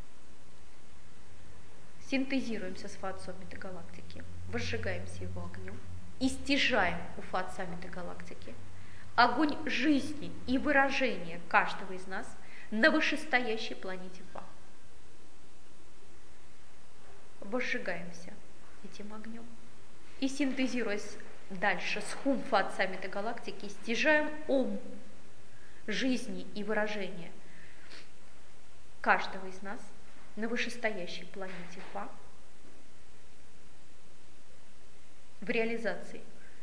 Синтезируемся с фацио метагалактики, возжигаемся его огнем и стяжаем у фацио метагалактики огонь жизни и выражения каждого из нас на вышестоящей планете Фа. Возжигаемся этим огнем и, синтезируясь дальше с хум фацио метагалактики, стяжаем Ом жизни и выражения каждого из нас на вышестоящей планете Фа в реализации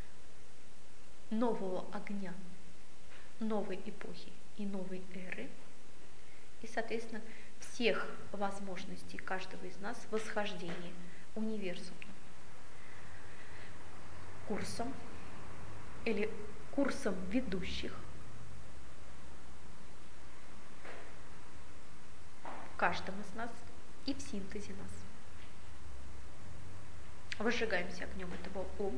нового огня, новой эпохи и новой эры, и, соответственно, всех возможностей каждого из нас в восхождении универсума курсом или курсом ведущих в каждом из нас и в синтезе нас. Возжигаемся огнем этого Ом.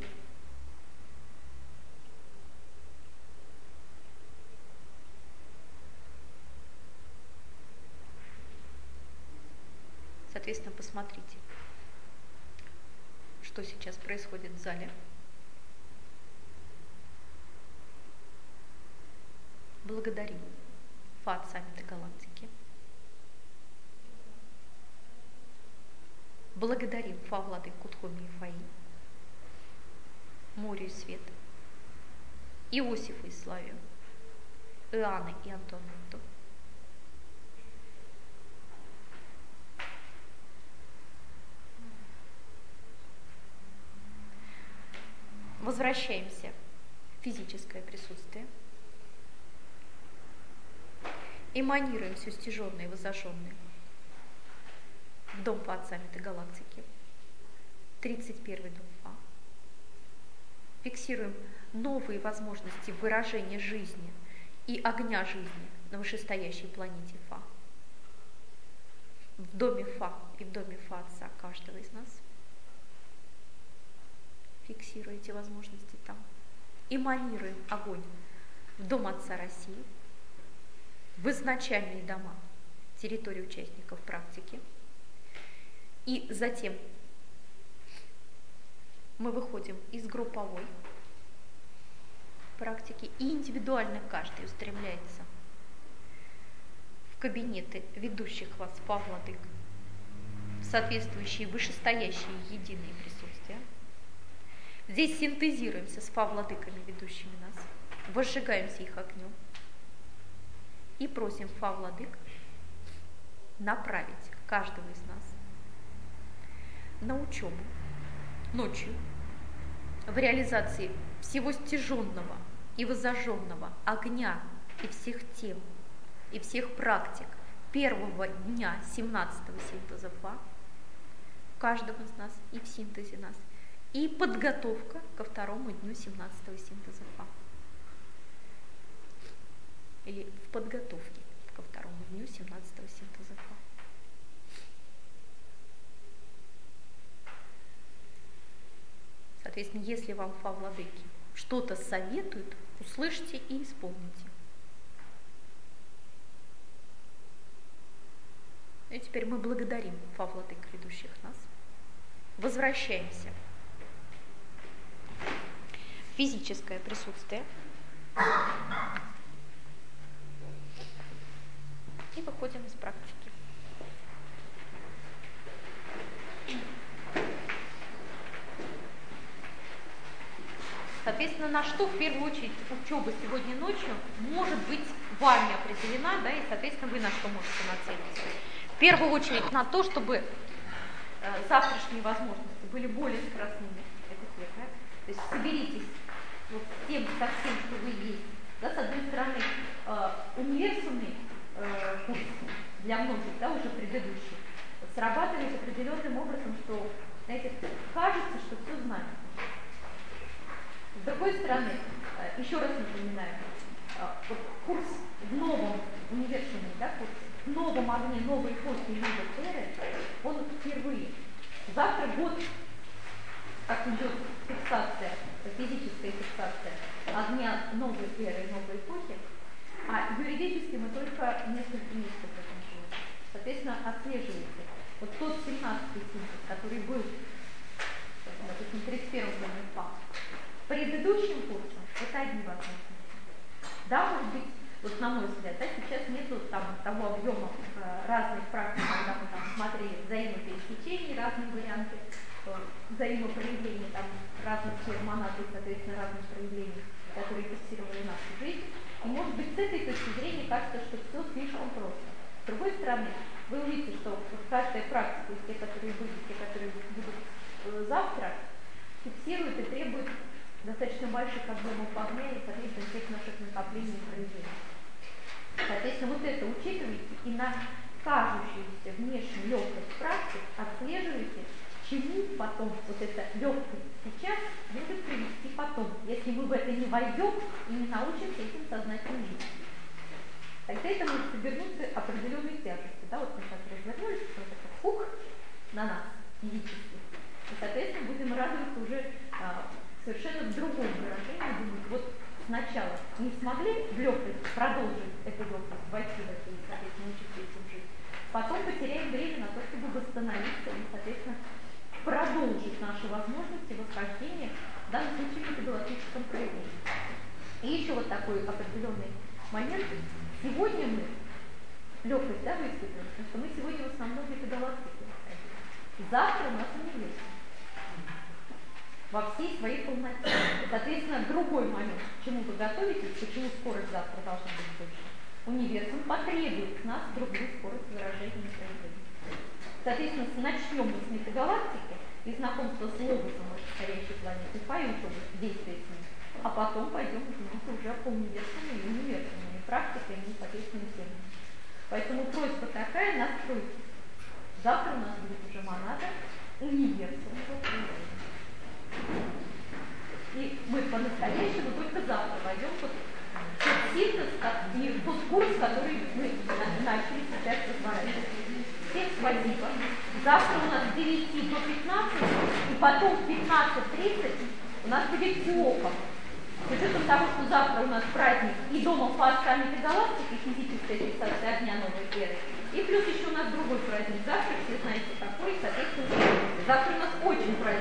Соответственно, посмотрите, что сейчас происходит в зале. Благодарим фацио метагалактики. Благодарим Фа-Владыку Кутхоми и Фаи, Морю и Света, Иосифу и Славию, Иоанна и Антуанетту. возвращаемся в физическое присутствие, эманируем все стяженное и возожженное в дом Фа от саммита галактики, 31-й дом Фа. Фиксируем новые возможности выражения жизни и огня жизни на вышестоящей планете Фа, в доме Фа и в доме Фа Отца каждого из нас. Фиксируя эти возможности там. Эманируем огонь в дом Отца России, в изначальные дома, территории участников практики. И затем мы выходим из групповой практики, и индивидуально каждый устремляется в кабинеты ведущих вас Фа-владык, в соответствующие вышестоящие единые присутствия. Здесь синтезируемся с Фа-владыками, ведущими нас, возжигаемся их огнем и просим Фа-владык направить каждого из нас на учебу ночью в реализации всего стяженного и возожженного огня и всех тем, и всех практик первого дня 17-го синтеза Фа, каждого из нас и в синтезе нас, и подготовка ко второму дню 17-го синтеза Фа. Или в подготовке ко второму дню 17-го синтеза Фа. Соответственно, если вам Фа-владыки что-то советуют, услышьте и исполните. И теперь мы благодарим Фа-владык, ведущих нас. Возвращаемся в физическое присутствие и выходим из практики. Соответственно, на что в первую очередь учеба сегодня ночью может быть вами определена, да, и, соответственно, вы на что можете нацелиться. В первую очередь на то, чтобы завтрашние возможности были более скоростными. Это первое. То есть соберитесь вот с тем, со всем, что вы есть. Да, с одной стороны, универсальный курс для многих, да, уже предыдущий, срабатывает определенным образом, что, знаете, кажется, что все знаете. С другой стороны, еще раз напоминаю, курс в новом универсальном, да, курсе, в новом огне, новой эпохи и новой эры, он впервые. Завтра год, как идет фиксация, физическая фиксация огня новой эры, новой эпохи, а юридически мы только несколько месяцев в этом живем. Соответственно, отслеживайте. Вот тот 17-й синтез, который был, допустим, 31-м году Фа, предыдущим курсом это одни возможности. Да, может быть, вот на мой взгляд, да, сейчас нету там того объема разных практик, когда мы там смотрели взаимопересечения, разные варианты взаимопроявления там разных сфер монады, соответственно, разных проявлений, которые фиксировали нашу жизнь. И может быть, с этой точки зрения кажется, что все слишком просто. С другой стороны, вы увидите, что вот каждая практика, те, которые были, те, которые будут завтра, фиксирует и требует достаточно больших объемов огня и, соответственно, всех наших накоплений и проявлений. Соответственно, вот это учитывайте и на кажущуюся внешнюю легкость практик отслеживайте, к чему потом вот эта легкость сейчас может привести потом, если мы в это не войдем и не научимся этим сознательно жить. Тогда это может обернуться определенной тяжестью. Да? Вот мы сейчас развернулись, вот это фух на нас физически. И, соответственно, будем радоваться уже совершенно в другом выражении, думать, вот сначала не смогли в легкость продолжить эту легкость, войти в это и, соответственно, учиться этим жить. Потом потеряем время на то, чтобы восстановиться и, соответственно, продолжить наши возможности восхождения. В данном случае это было физическом проявлении. И еще вот такой определенный момент. Сегодня мы легкость, да, вы испытываем, потому что мы сегодня в основном где-то галактики. Завтра у нас университет. Во всей своей полноте. Соответственно, другой момент, к чему вы готовитесь, почему скорость завтра должна быть больше. Универсум потребует с нас другую скорость выражения и проявления. Соответственно, начнем мы с метагалактики, и знакомство с логосом расстоящей планеты по ютубу, действия с ним. А потом пойдем уже по универсуму и универсуму, и практикой, и непосредственно термином. Поэтому просьба такая, настройте. Завтра у нас будет уже монада универсумного приложения. И мы по-настоящему только завтра войдем в синтез и в тот курс, который мы начали сейчас разворачивать. Всем спасибо. Завтра у нас с 9 до 15, и потом в 15:30 у нас будет ФОКа. С учетом того, что завтра у нас праздник и дома фаз саммита галактики, физическая фиксация огня новой эры, и плюс еще у нас другой праздник завтра, все знаете какой, соответственно, завтра у нас очень праздник.